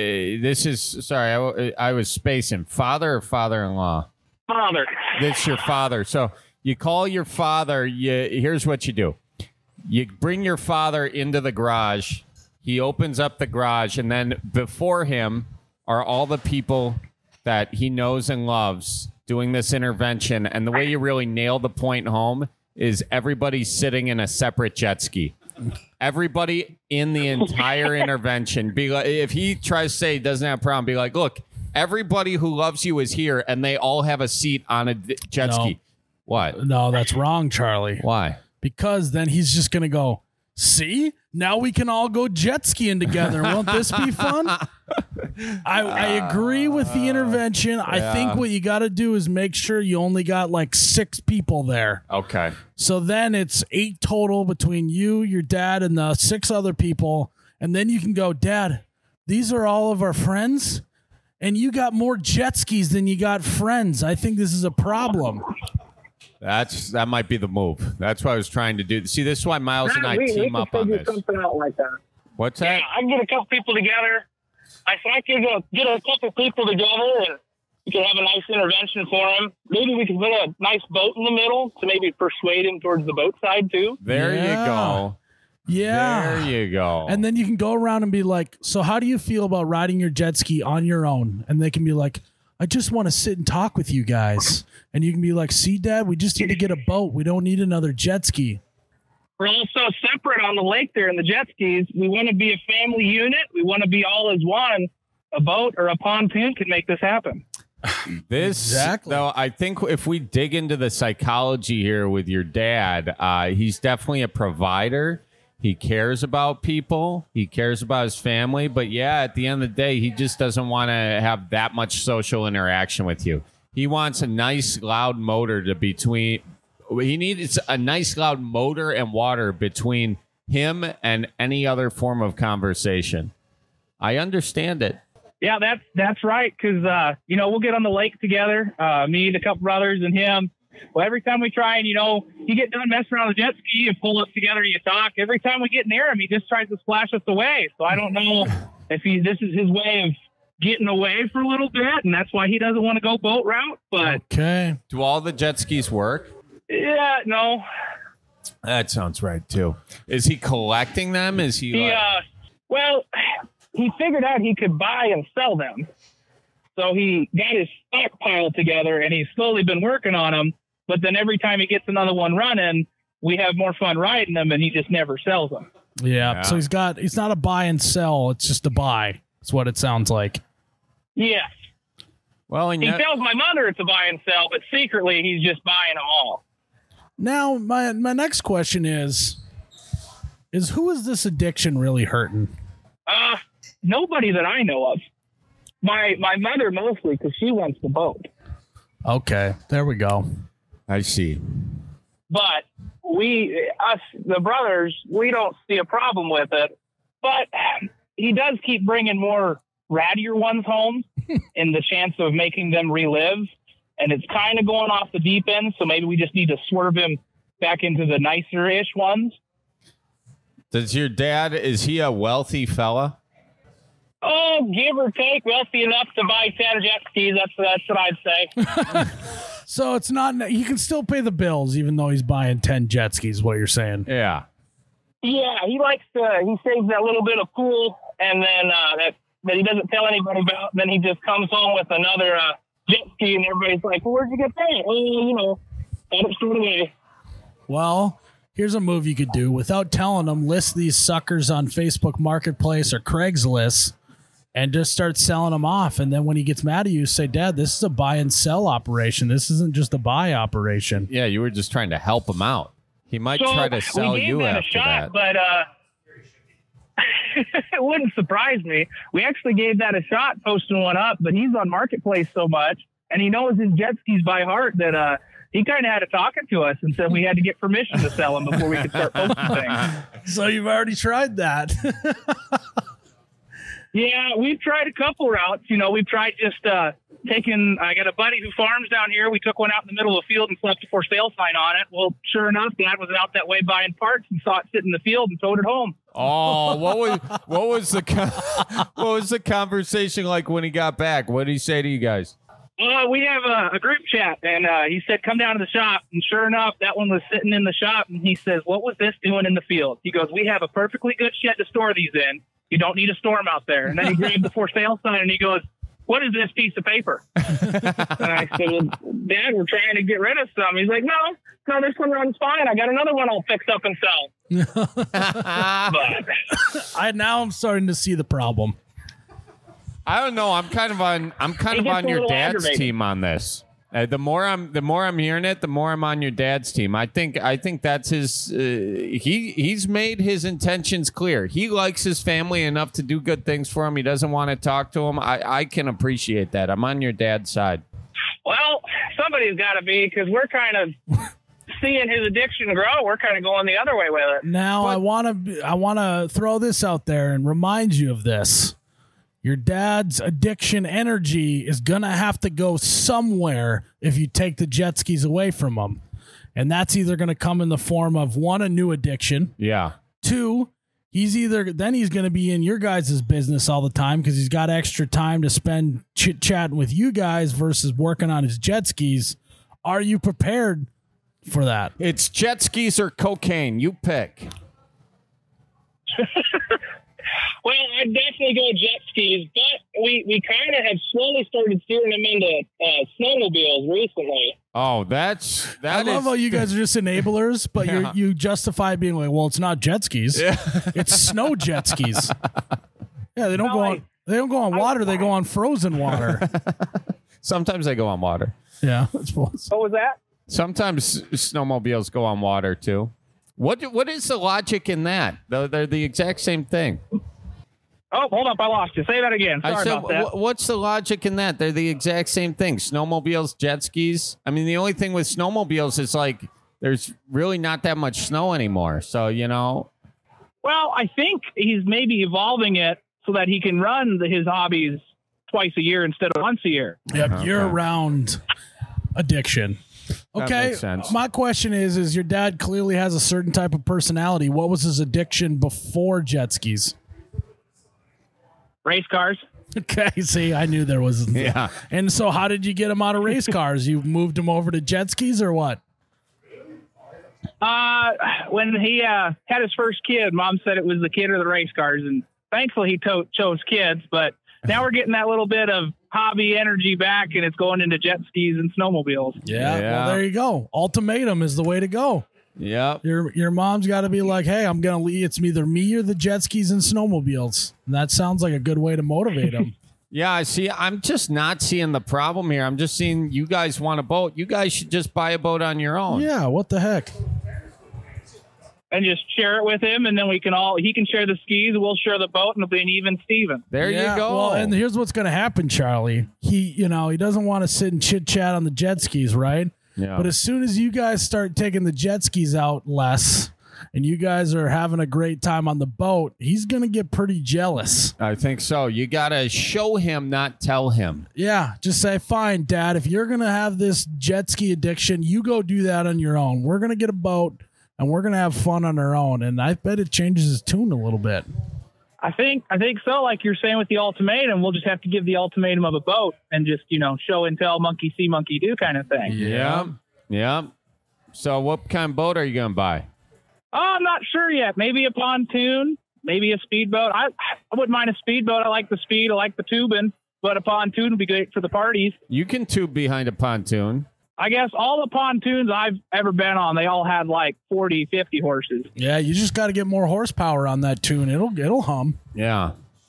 I was spacing. Father or father-in-law? Father. This is your father. So you call your father. Here's what you do. You bring your father into the garage. He opens up the garage, and then before him are all the people that he knows and loves doing this intervention. And the way you really nail the point home is everybody's sitting in a separate jet ski. Everybody in the entire intervention. Be like, if he tries to say he doesn't have a problem, be like, look, everybody who loves you is here, and they all have a seat on a jet ski. What? No, that's wrong, Charlie. Why? because then he's just going to go, see, now we can all go jet skiing together. Won't this be fun? I agree with the intervention. I think what you got to do is make sure you only got like 6 people there. Okay. So then it's 8 total between you, your dad, and the 6 other people. And then you can go, Dad, these are all of our friends, and you got more jet skis than you got friends. I think this is a problem. That might be the move. That's what I was trying to do. See, this is why Miles and I team up on this. Something out like that. What's that? Yeah, I can get a couple people together. I can get a couple people together, and we can have a nice intervention for him. Maybe we can put a nice boat in the middle to maybe persuade him towards the boat side too. There you go. Yeah. There you go. And then you can go around and be like, so how do you feel about riding your jet ski on your own? And they can be like, I just want to sit and talk with you guys. And you can be like, see, Dad, we just need to get a boat. We don't need another jet ski. We're also separate on the lake there in the jet skis. We want to be a family unit. We want to be all as one. A boat or a pontoon can make this happen. Though, I think if we dig into the psychology here with your dad, he's definitely a provider. He cares about people. He cares about his family. But yeah, at the end of the day, he just doesn't want to have that much social interaction with you. He wants a nice, loud motor he needs a nice, loud motor and water between him and any other form of conversation. I understand it. Yeah, that's right. Because, we'll get on the lake together, me and a couple brothers and him. Well, every time we try and, you get done messing around with the jet ski, you pull us together, you talk. Every time we get near him, he just tries to splash us away. So I don't know if this is his way of getting away for a little bit, and that's why he doesn't want to go boat route. But okay. Do all the jet skis work? Yeah, no. That sounds right, too. Is he collecting them? Is he he figured out he could buy and sell them. So he got his stockpile together, and he's slowly been working on them. But then every time he gets another one running, we have more fun riding them, and he just never sells them. Yeah. So he's not a buy and sell. It's just a buy. That's what it sounds like. Yes. Well, he tells my mother it's a buy and sell, but secretly he's just buying them all. Now, my next question is who is this addiction really hurting? Nobody that I know of. My mother mostly, because she wants the boat. Okay, there we go. I see. But the brothers, we don't see a problem with it. But he does keep bringing more rattier ones home in the chance of making them relive. And it's kind of going off the deep end, so maybe we just need to swerve him back into the nicer-ish ones. Does your dad, is he a wealthy fella? Oh, give or take, wealthy enough to buy 10 jet skis. That's what I'd say. So it's not, he can still pay the bills even though he's buying 10 jet skis, what you're saying. Yeah. Yeah, he saves that little bit of pool, and then that he doesn't tell anybody about. Then he just comes home with another jet ski, and everybody's like, well, where'd you get that? Oh, got it stored away. Well, here's a move you could do. Without telling them, list these suckers on Facebook Marketplace or Craigslist and just start selling them off. And then when he gets mad at you, say, Dad, this is a buy and sell operation. This isn't just a buy operation. Yeah, you were just trying to help him out. He might try to sell you after that. But it wouldn't surprise me. We actually gave that a shot, posting one up, but he's on Marketplace so much, and he knows his jet skis by heart that he kind of had a talking to us and said we had to get permission to sell them before we could start posting things. So you've already tried that. Yeah, we've tried a couple routes. We've tried just taking, I got a buddy who farms down here. We took one out in the middle of the field and slapped a for sale sign on it. Well, sure enough, Dad was out that way buying parts and saw it sit in the field and towed it home. Oh, what was the conversation like when he got back? What did he say to you guys? We have a group chat, and he said, come down to the shop. And sure enough, that one was sitting in the shop. And he says, what was this doing in the field? He goes, we have a perfectly good shed to store these in. You don't need a storm out there. And then he grabbed the for sale sign and he goes, what is this piece of paper? And I said, well, Dad, we're trying to get rid of some. He's like, no, this one runs fine. I got another one I'll fix up and sell. But I'm starting to see the problem. I don't know. I'm kind of on your dad's team on this. The more I'm hearing it, the more I'm on your dad's team. I think that's his. He's made his intentions clear. He likes his family enough to do good things for him. He doesn't want to talk to him. I can appreciate that. I'm on your dad's side. Well, somebody's got to be, because we're kind of seeing his addiction grow. We're kind of going the other way with it. Now, I want to throw this out there and remind you of this. Your dad's addiction energy is going to have to go somewhere if you take the jet skis away from him. And that's either going to come in the form of, one, a new addiction. Yeah. Two, he's going to be in your guys' business all the time because he's got extra time to spend chit-chatting with you guys versus working on his jet skis. Are you prepared for that? It's jet skis or cocaine. You pick. Well, I'd definitely go jet skis, but we kind of have slowly started steering them into snowmobiles recently. Oh, I love how you guys are just enablers, but Yeah. you justify being like, well, it's not jet skis. Yeah. It's snow jet skis. Yeah, they don't go on water, they go on frozen water. Sometimes they go on water. Yeah, I suppose. What was that? Sometimes snowmobiles go on water too. What is the logic in that? They're the exact same thing. Oh, hold up. I lost you. Say that again. Sorry I said, about that. what's the logic in that? They're the exact same thing. Snowmobiles, jet skis. I mean, the only thing with snowmobiles is like there's really not that much snow anymore. So, Well, I think he's maybe evolving it so that he can run his hobbies twice a year instead of once a year. Yep, year-round addiction. That Okay, makes sense. my question is your dad clearly has a certain type of personality. What was his addiction before jet skis? Race cars. Okay, see, I knew there was. Yeah. And so how did you get him out of race cars? You moved him over to jet skis or what? When he had his first kid, Mom said it was the kid or the race cars, and thankfully he chose kids. But now we're getting that little bit of hobby energy back, and it's going into jet skis and snowmobiles. Yeah, Yeah. well, there you go. Ultimatum is the way to go. Yep. Your mom's got to be like, hey, I'm gonna leave. It's either me or the jet skis and snowmobiles. And that sounds like a good way to motivate him. Yeah, I see. I'm just not seeing the problem here. I'm just seeing you guys want a boat. You guys should just buy a boat on your own. Yeah, what the heck? And just share it with him, and then he can share the skis, we'll share the boat, and it'll be an even Steven. There Yeah, you go. Well, and here's what's going to happen, Charlie. He doesn't want to sit and chit chat on the jet skis, right? Yeah. But as soon as you guys start taking the jet skis out less, and you guys are having a great time on the boat, he's going to get pretty jealous. I think so. You got to show him, not tell him. Yeah, just say, fine, Dad, if you're going to have this jet ski addiction, you go do that on your own. We're going to get a boat, and we're going to have fun on our own. And I bet it changes his tune a little bit. I think so. Like you're saying with the ultimatum, we'll just have to give the ultimatum of a boat and just, show and tell, monkey see, monkey do kind of thing. Yeah. Yeah. So what kind of boat are you going to buy? Oh, I'm not sure yet. Maybe a pontoon, maybe a speedboat. I wouldn't mind a speedboat. I like the speed. I like the tubing, but a pontoon would be great for the parties. You can tube behind a pontoon. I guess all the pontoons I've ever been on, they all had like 40, 50 horses. Yeah, you just got to get more horsepower on that tune. It'll hum. Yeah.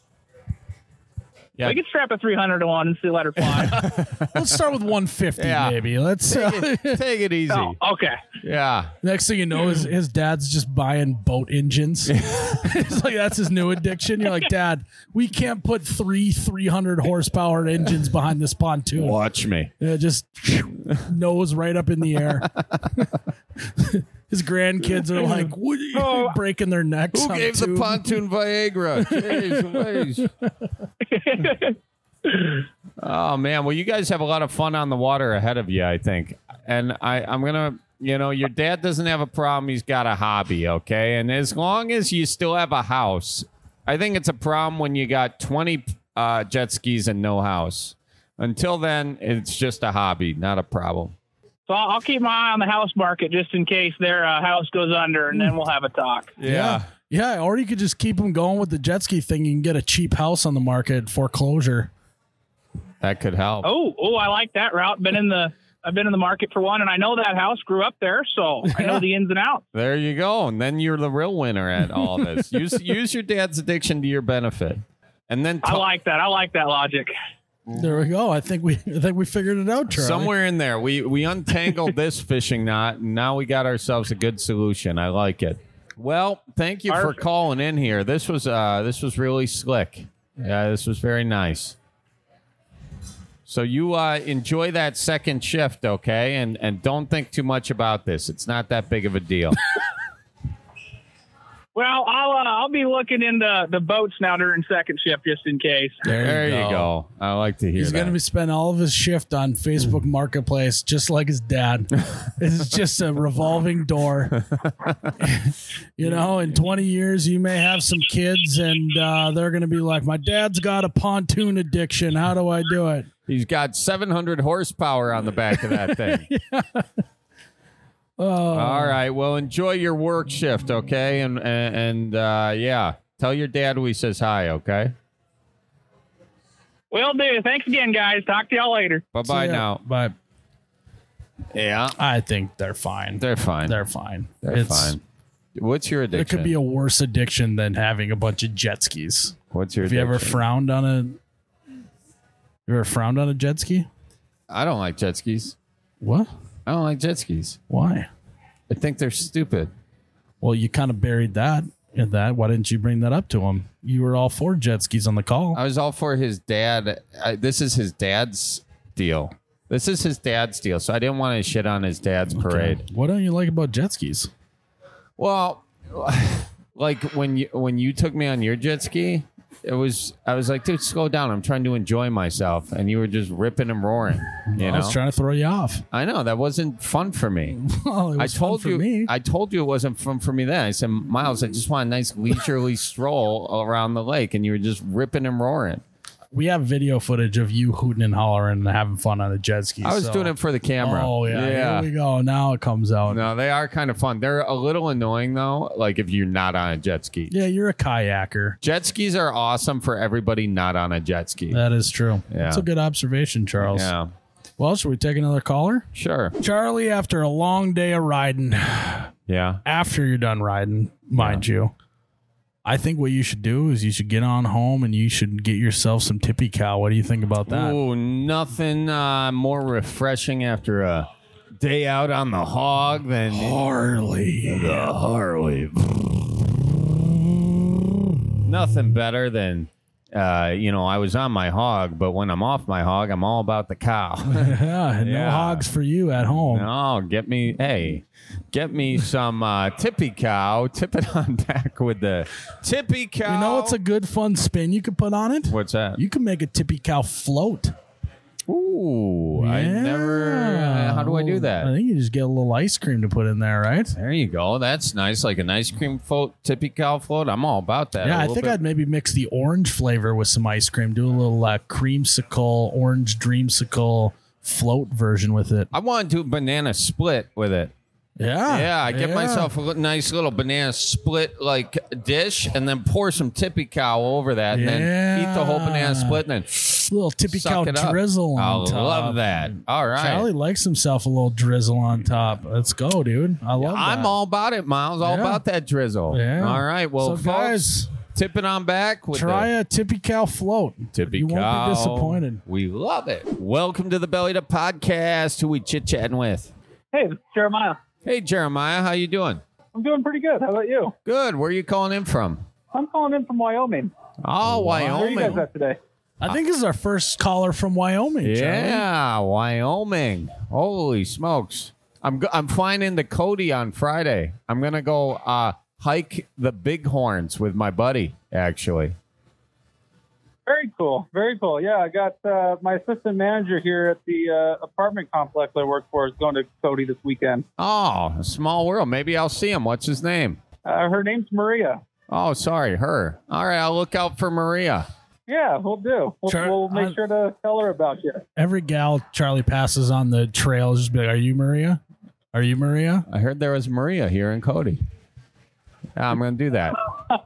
Yeah. We could strap a 300 to one and see let her fly. Let's start with 150 Yeah. maybe. Let's Take it easy. Oh, okay. Yeah. Next thing you know is his dad's just buying boat engines. It's like that's his new addiction. You're like, Dad, we can't put 300 horsepower engines behind this pontoon. Watch me. Yeah, just nose right up in the air. His grandkids are like, what are you breaking their necks. Who on gave the tube. pontoon Viagra? Jeez Louise. Oh, man. Well, you guys have a lot of fun on the water ahead of you, I think. And I'm going to, your dad doesn't have a problem. He's got a hobby, okay? And as long as you still have a house, I think it's a problem when you got 20 jet skis and no house. Until then, it's just a hobby, not a problem. So I'll keep my eye on the house market just in case their house goes under, and then we'll have a talk. Yeah, or you could just keep them going with the jet ski thing. You can get a cheap house on the market, foreclosure. That could help. Oh, I like that route. I've been in the market for one, and I know that house grew up there, so I know the ins and outs. There you go. And then you're the real winner at all this. Use your dad's addiction to your benefit. And then I like that. I like that logic. There we go. I think we figured it out, Charlie. Somewhere in there, we untangled this fishing knot, and now we got ourselves a good solution. I like it. Well, thank you for calling in here. This was really slick. Yeah, this was very nice. So you enjoy that second shift, okay? And don't think too much about this. It's not that big of a deal. Well, I'll be looking into the boats now during second shift just in case. There you go. I like to hear He's that. going to spend all of his shift on Facebook Marketplace, just like his dad. It's just a revolving door. In 20 years, you may have some kids, and they're going to be like, my dad's got a pontoon addiction. How do I do it? He's got 700 horsepower on the back of that thing. Yeah. All right. Well, enjoy your work shift, okay? And yeah, tell your dad we says hi, okay? Will do. Thanks again, guys. Talk to y'all later. Bye-bye now. Bye. Yeah. I think they're fine. They're fine. They're fine. They're fine. What's your addiction? It could be a worse addiction than having a bunch of jet skis. What's your Have you addiction? ever frowned on a jet ski? I don't like jet skis. What? I don't like jet skis. Why? I think they're stupid. Well, you kind of buried that in that. Why didn't you bring that up to him? You were all for jet skis on the call. I was all for his dad. This is his dad's deal. So I didn't want to shit on his dad's parade. Okay. What don't you like about jet skis? Well, like when you took me on your jet ski, I was like, dude, slow down. I'm trying to enjoy myself. And you were just ripping and roaring. I was trying to throw you off. I know that wasn't fun for me. Well, it was fun for me. I told you it wasn't fun for me then. I said, Miles, I just want a nice leisurely stroll around the lake. And you were just ripping and roaring. We have video footage of you hooting and hollering and having fun on a jet ski. I was doing it for the camera. Oh, yeah. Here we go. Now it comes out. No, they are kind of fun. They're a little annoying, though, like if you're not on a jet ski. Yeah, you're a kayaker. Jet skis are awesome for everybody not on a jet ski. That is true. Yeah. That's a good observation, Charles. Yeah. Well, should we take another caller? Sure. Charlie, after a long day of riding, Yeah. after you're done riding, mind you, I think what you should do is you should get on home and you should get yourself some Tippy Cow. What do you think about that? Ooh, nothing more refreshing after a day out on the hog than Harley. the Harley. Nothing better than, I was on my hog, but when I'm off my hog, I'm all about the cow. Yeah, no Yeah. hogs for you at home. No, get me some Tippy Cow. Tip it on back with the Tippy Cow. You know what's a good fun spin you could put on it? What's that? You can make a Tippy Cow float. Ooh, I never. How do I do that? I think you just get a little ice cream to put in there, right? There you go. That's nice. Like an ice cream float, Tippy Cow float. I'm all about that. Yeah, I think I'd maybe mix the orange flavor with some ice cream. Do a little creamsicle, orange dreamsicle float version with it. I want to do a banana split with it. Yeah. Yeah, I get myself a nice little banana split like dish and then pour some Tippy Cow over that and then eat the whole banana split and then Little Tippy Cow suck it up. drizzle on I top. love that. All right. Charlie likes himself a little drizzle on top. Let's go, dude. I love that. I'm all about it, Miles. All about that drizzle. Yeah. All right. Well, So, folks, guys, tip it on back with try a Tippy Cow float. Tippy You Cow. won't be disappointed. We love it. Welcome to the Belly Up Podcast. Who we chit-chatting with? Hey, this is Jeremiah. Hey, Jeremiah. How you doing? I'm doing pretty good. How about you? Good. Where are you calling in from? I'm calling in from Wyoming. Oh, Where are you guys Wyoming. at today? I think this is our first caller from Wyoming, Charlie. Yeah, Wyoming. Holy smokes. I'm flying into Cody on Friday. I'm going to go hike the Bighorns with my buddy, actually. Very cool. Very cool. Yeah, I got my assistant manager here at the apartment complex I work for is going to Cody this weekend. Oh, a small world. Maybe I'll see him. What's his name? Her name's Maria. Oh, sorry, her. All right, I'll look out for Maria. Yeah, we'll do. We'll make sure to tell her about you. Every gal Charlie passes on the trail just be like, "Are you Maria? Are you Maria?" I heard there was Maria here in Cody. Yeah, I'm going to do that.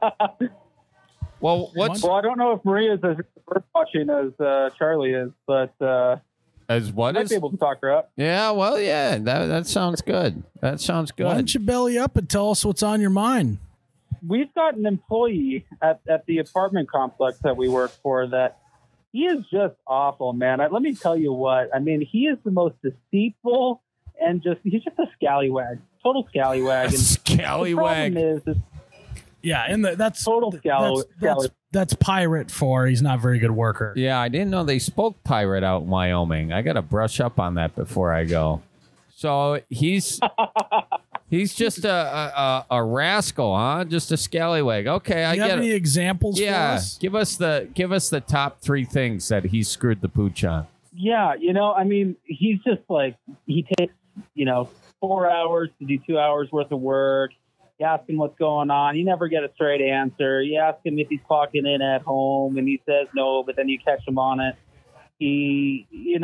Well, Well, I don't know if Maria's as bird watching as Charlie is, but as what might is? be able to talk her up. Yeah, well, yeah, that sounds good. That sounds good. Why don't you belly up and tell us what's on your mind? We've got an employee at the apartment complex that we work for that He is just awful, man. Let me tell you what. I mean, he is the most deceitful and he's just a scallywag, total scallywag. And scallywag. The problem is yeah, and that's total scallywag. That's pirate for he's not a very good worker. Yeah, I didn't know they spoke pirate out in Wyoming. I got to brush up on that before I go. So he's just a rascal, huh? Just a scallywag. Okay, I Do you get have any it. examples for us? Give us the top 3 things that he screwed the pooch on. Yeah, I mean, he's just like, he takes, 4 hours to do 2 hours worth of work. You ask him what's going on. You never get a straight answer. You ask him if he's clocking in at home, and he says no, but then you catch him on it. He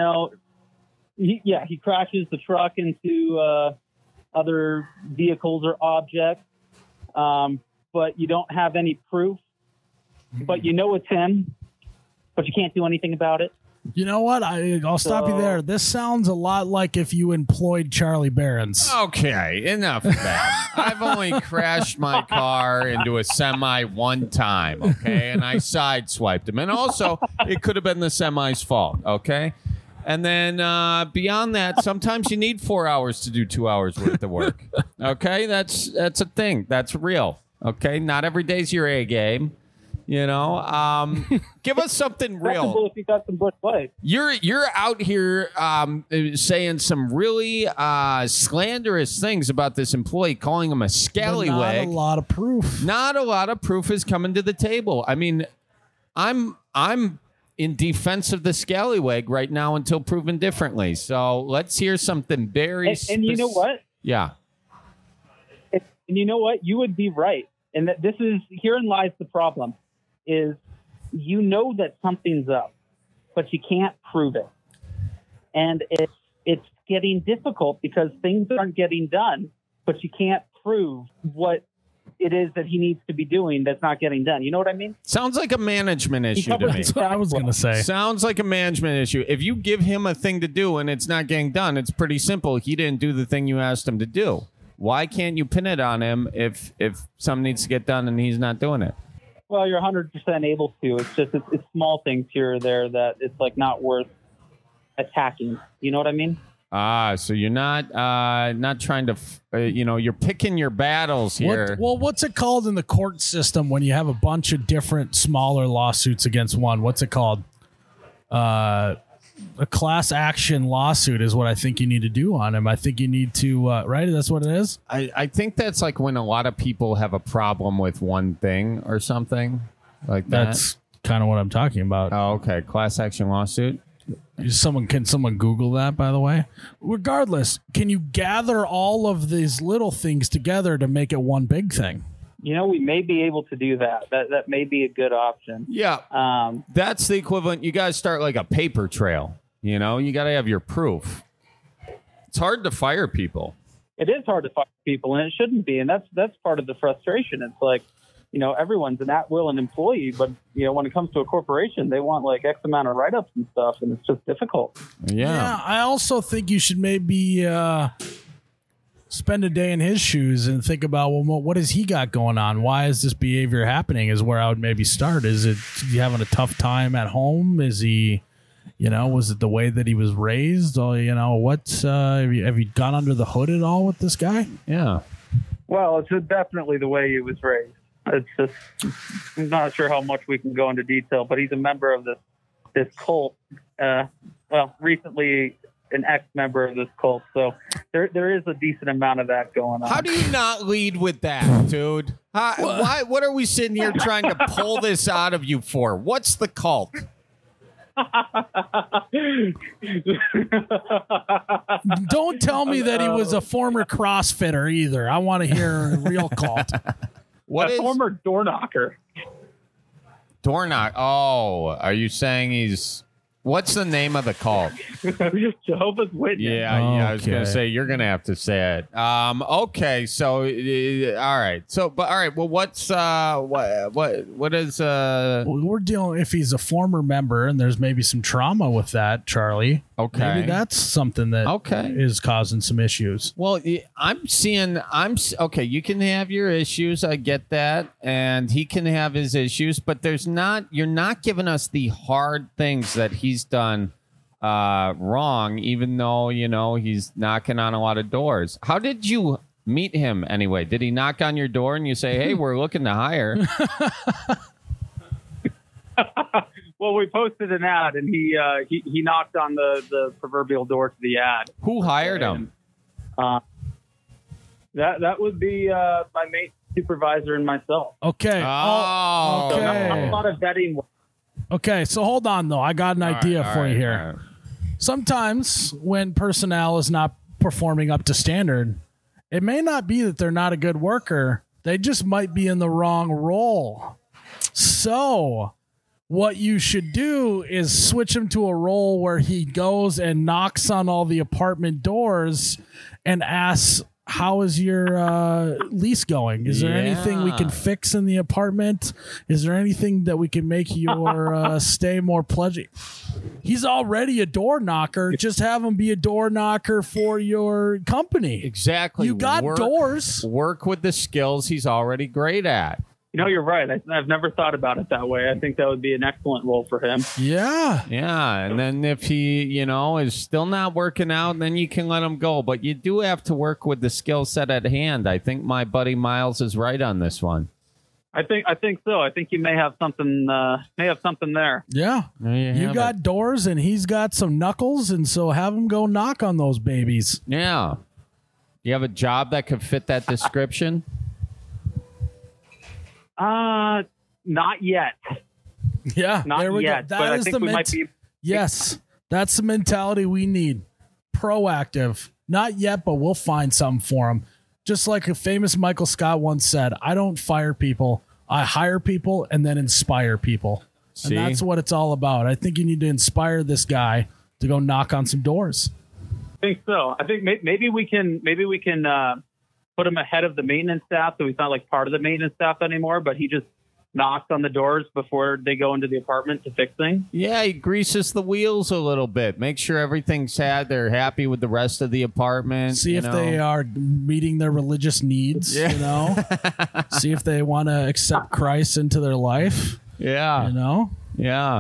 crashes the truck into other vehicles or objects, but you don't have any proof. But it's him, but you can't do anything about it. You know what? I'll stop you there. This sounds a lot like if you employed Charlie Barons. Okay, enough of that. I've only crashed my car into a semi one time, okay? And I sideswiped him. And also, it could have been the semi's fault, okay? And then beyond that, sometimes you need 4 hours to do 2 hours worth of work, okay? That's a thing. That's real, okay? Not every day's your A game. Give us something real. If you got some Busch Light. You're out here saying some really slanderous things about this employee, calling him a scallywag. Not a lot of proof. Not a lot of proof is coming to the table. I mean, I'm in defense of the scallywag right now until proven differently. So let's hear something very. And you know what? Yeah. And you know what? You would be right. And that herein lies the problem. Is that something's up, but you can't prove it. And it's getting difficult because things aren't getting done, but you can't prove what it is that he needs to be doing that's not getting done. You know what I mean? Sounds like a management issue to me. That's what I was going to say. Sounds like a management issue. If you give him a thing to do and it's not getting done, it's pretty simple. He didn't do the thing you asked him to do. Why can't you pin it on him if something needs to get done and he's not doing it? Well, you're 100% able to. It's just it's small things here or there that it's like not worth attacking. You know what I mean? So you're not trying to, you're picking your battles here. What's it called in the court system when you have a bunch of different smaller lawsuits against one? What's it called? A class action lawsuit is what I think you need to do on him. I think you need to, right? That's what it is? I think that's like when a lot of people have a problem with one thing or something like that. That's kind of what I'm talking about. Oh, okay. Class action lawsuit. Can someone Google that, by the way? Regardless, can you gather all of these little things together to make it one big thing? We may be able to do that. That may be a good option. Yeah. That's the equivalent. You guys start like a paper trail. You got to have your proof. It's hard to fire people. It is hard to fire people, and it shouldn't be. And that's part of the frustration. It's like, everyone's an at-will employee, but, when it comes to a corporation, they want like X amount of write-ups and stuff, and it's just difficult. Yeah. I also think you should maybe spend a day in his shoes and think about, well, what has he got going on? Why is this behavior happening is where I would maybe start. Is he having a tough time at home? Is he, was it the way that he was raised? Or, have you gone under the hood at all with this guy? Yeah. Well, it's definitely the way he was raised. It's just, I'm not sure how much we can go into detail, but he's a member of this cult. Recently an ex-member of this cult, so there is a decent amount of that going on. How do you not lead with that, dude? Why? What are we sitting here trying to pull this out of you for? What's the cult? Don't tell me that he was a former CrossFitter either. I want to hear a real cult. Former door knocker. Door knock. Oh, are you saying he's What's the name of the cult? Jehovah's Witness. Yeah, I was gonna say you're gonna have to say it. Okay, so all right, well, what's what is We're dealing if he's a former member and there's maybe some trauma with that, Charlie. Okay, maybe that's something that is causing some issues. Well, okay. You can have your issues, I get that, and he can have his issues, but you're not giving us the hard things that he's done wrong, even though he's knocking on a lot of doors. How did you meet him anyway? Did he knock on your door and you say, "Hey, we're looking to hire"? Well, we posted an ad, and he knocked on the proverbial door to the ad. Who hired him? That would be my mate supervisor and myself. Okay. Oh, so not a lot of vetting. Okay, so hold on though. I got an idea for you here. Right. Sometimes when personnel is not performing up to standard, it may not be that they're not a good worker. They just might be in the wrong role. So what you should do is switch him to a role where he goes and knocks on all the apartment doors and asks, how is your lease going? Is there anything we can fix in the apartment? Is there anything that we can make your stay more pleasant? He's already a door knocker. Just have him be a door knocker for your company. Exactly. You got doors. Work with the skills he's already great at. You're right. I've never thought about it that way. I think that would be an excellent role for him. Yeah. Yeah. And then if he, is still not working out, then you can let him go. But you do have to work with the skill set at hand. I think my buddy Miles is right on this one. I think so. I think you may have something there. Yeah. You got doors and he's got some knuckles, and so have him go knock on those babies. Yeah. You have a job that could fit that description? Not yet. Yeah, not there we yet. Go. That is the mentality. Yes, that's the mentality we need. Proactive. Not yet, but we'll find something for him. Just like a famous Michael Scott once said, "I don't fire people. I hire people and then inspire people." See? And that's what it's all about. I think you need to inspire this guy to go knock on some doors. I think so. I think maybe we can put him ahead of the maintenance staff, so he's not like part of the maintenance staff anymore, but he just knocks on the doors before they go into the apartment to fix things. Yeah, he greases the wheels a little bit. Make sure everything's they're happy with the rest of the apartment. See if they are meeting their religious needs, See if they want to accept Christ into their life. Yeah. Yeah.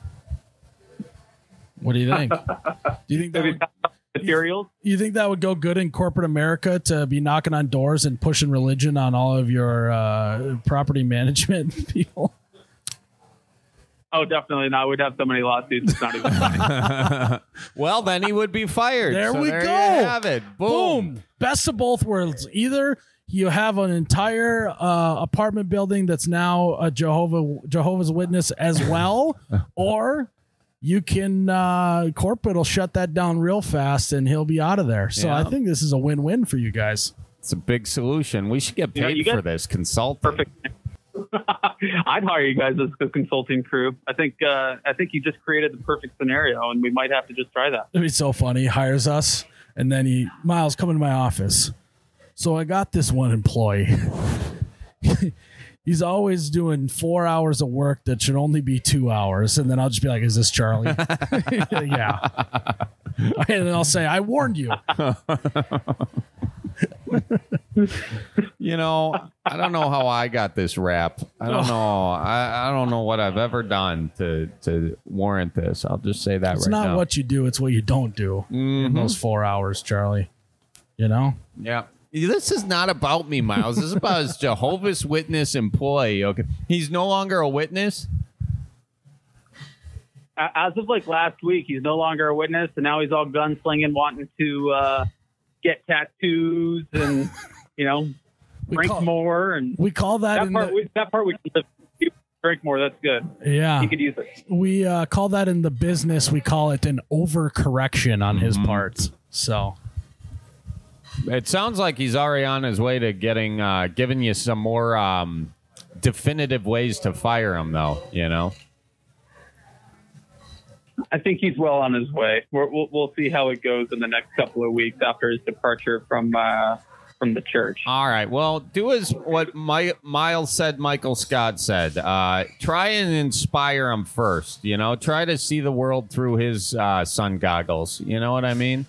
What do you think? Do you think that would, materials? You think that would go good in corporate America to be knocking on doors and pushing religion on all of your property management people? Oh, definitely not. We'd have so many lawsuits. It's not even funny. Well, then he would be fired. There we go. You have it. Boom. Best of both worlds. Either you have an entire apartment building that's now a Jehovah's Witness as well, or you can corporate will shut that down real fast and he'll be out of there. So I think this is a win-win for you guys. It's a big solution. We should get paid for this consulting. Perfect. I'd hire you guys as a consulting crew. I think you just created the perfect scenario, and we might have to just try that. It'd be so funny. He hires us, and then Miles, come into my office. So I got this one employee. He's always doing 4 hours of work that should only be 2 hours. And then I'll just be like, is this Charlie? Yeah. And then I'll say, I warned you. I don't know how I got this rap. I don't know. I don't know what I've ever done to warrant this. I'll just say that it's right now. It's not what you do. It's what you don't do in those 4 hours, Charlie. Yeah. This is not about me, Miles. This is about his Jehovah's Witness employee. Okay, he's no longer a witness. As of last week, he's no longer a witness, and now he's all gunslinging, wanting to get tattoos and drink more. And we call that that part we can live. Drink more. That's good. Yeah, you could use it. We call that in the business. We call it an overcorrection on his part. So. It sounds like he's already on his way to giving you some more definitive ways to fire him, though. I think he's well on his way. We'll see how it goes in the next couple of weeks after his departure from the church. All right. Well, do as what Miles said, Michael Scott said. Try and inspire him first. Try to see the world through his sun goggles. You know what I mean?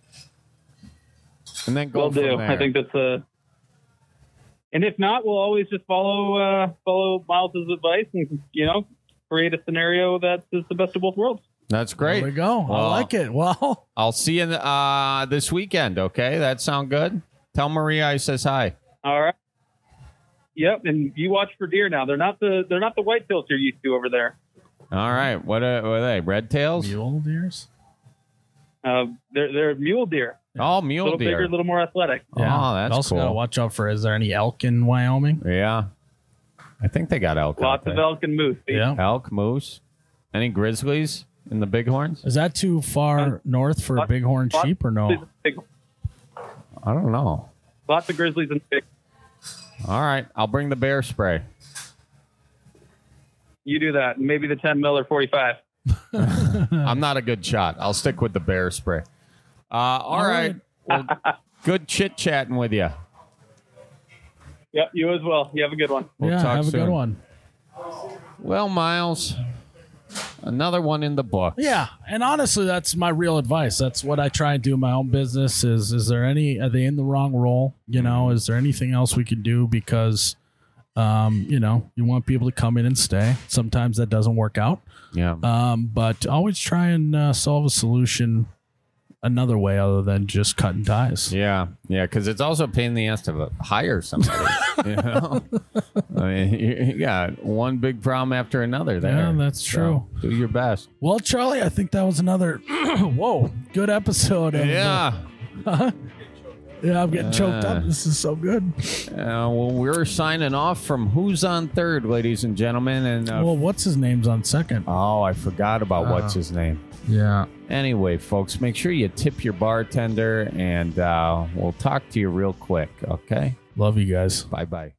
And then go from there. I think that's and if not, we'll always just follow Miles's advice and create a scenario that is the best of both worlds. That's great. There we go. Well, I like it. Well, I'll see you this weekend. Okay, that sound good? Tell Maria I says hi. All right. Yep, and you watch for deer now. They're not the whitetails you're used to over there. All right. What are they? Red tails? mule deers. They're mule deer. Oh, mule a little deer. bigger, a little more athletic. Yeah, that's also cool. gotta watch out for. Is there any elk in Wyoming? Yeah, I think they got elk. Lots of elk and moose. Yeah, elk, moose. Any grizzlies in the bighorns? Is that too far north for bighorn sheep or no? I don't know. Lots of grizzlies and big. All right, I'll bring the bear spray. You do that. Maybe the 10 mil or 45. I'm not a good shot. I'll stick with the bear spray. All right. Well, good chit chatting with you. Yep, you as well. You have a good one. We'll talk have soon. a good one. Well, Miles, another one in the book. Yeah, and honestly, that's my real advice. That's what I try and do in my own business. Are they in the wrong role? Is there anything else we can do? Because, you want people to come in and stay. Sometimes that doesn't work out. Yeah. But always try and solve a solution another way other than just cutting ties. Yeah, because it's also a pain in the ass to hire somebody. I mean, you got one big problem after another there. Yeah, that's true. So do your best. Well, Charlie, I think that was another good episode. Yeah. Yeah, I'm getting choked up. This is so good. Well, we're signing off from Who's on Third, ladies and gentlemen. And what's his name's on second? Oh, I forgot about what's his name. Yeah. Anyway, folks, make sure you tip your bartender, and we'll talk to you real quick, okay? Love you guys. Bye-bye.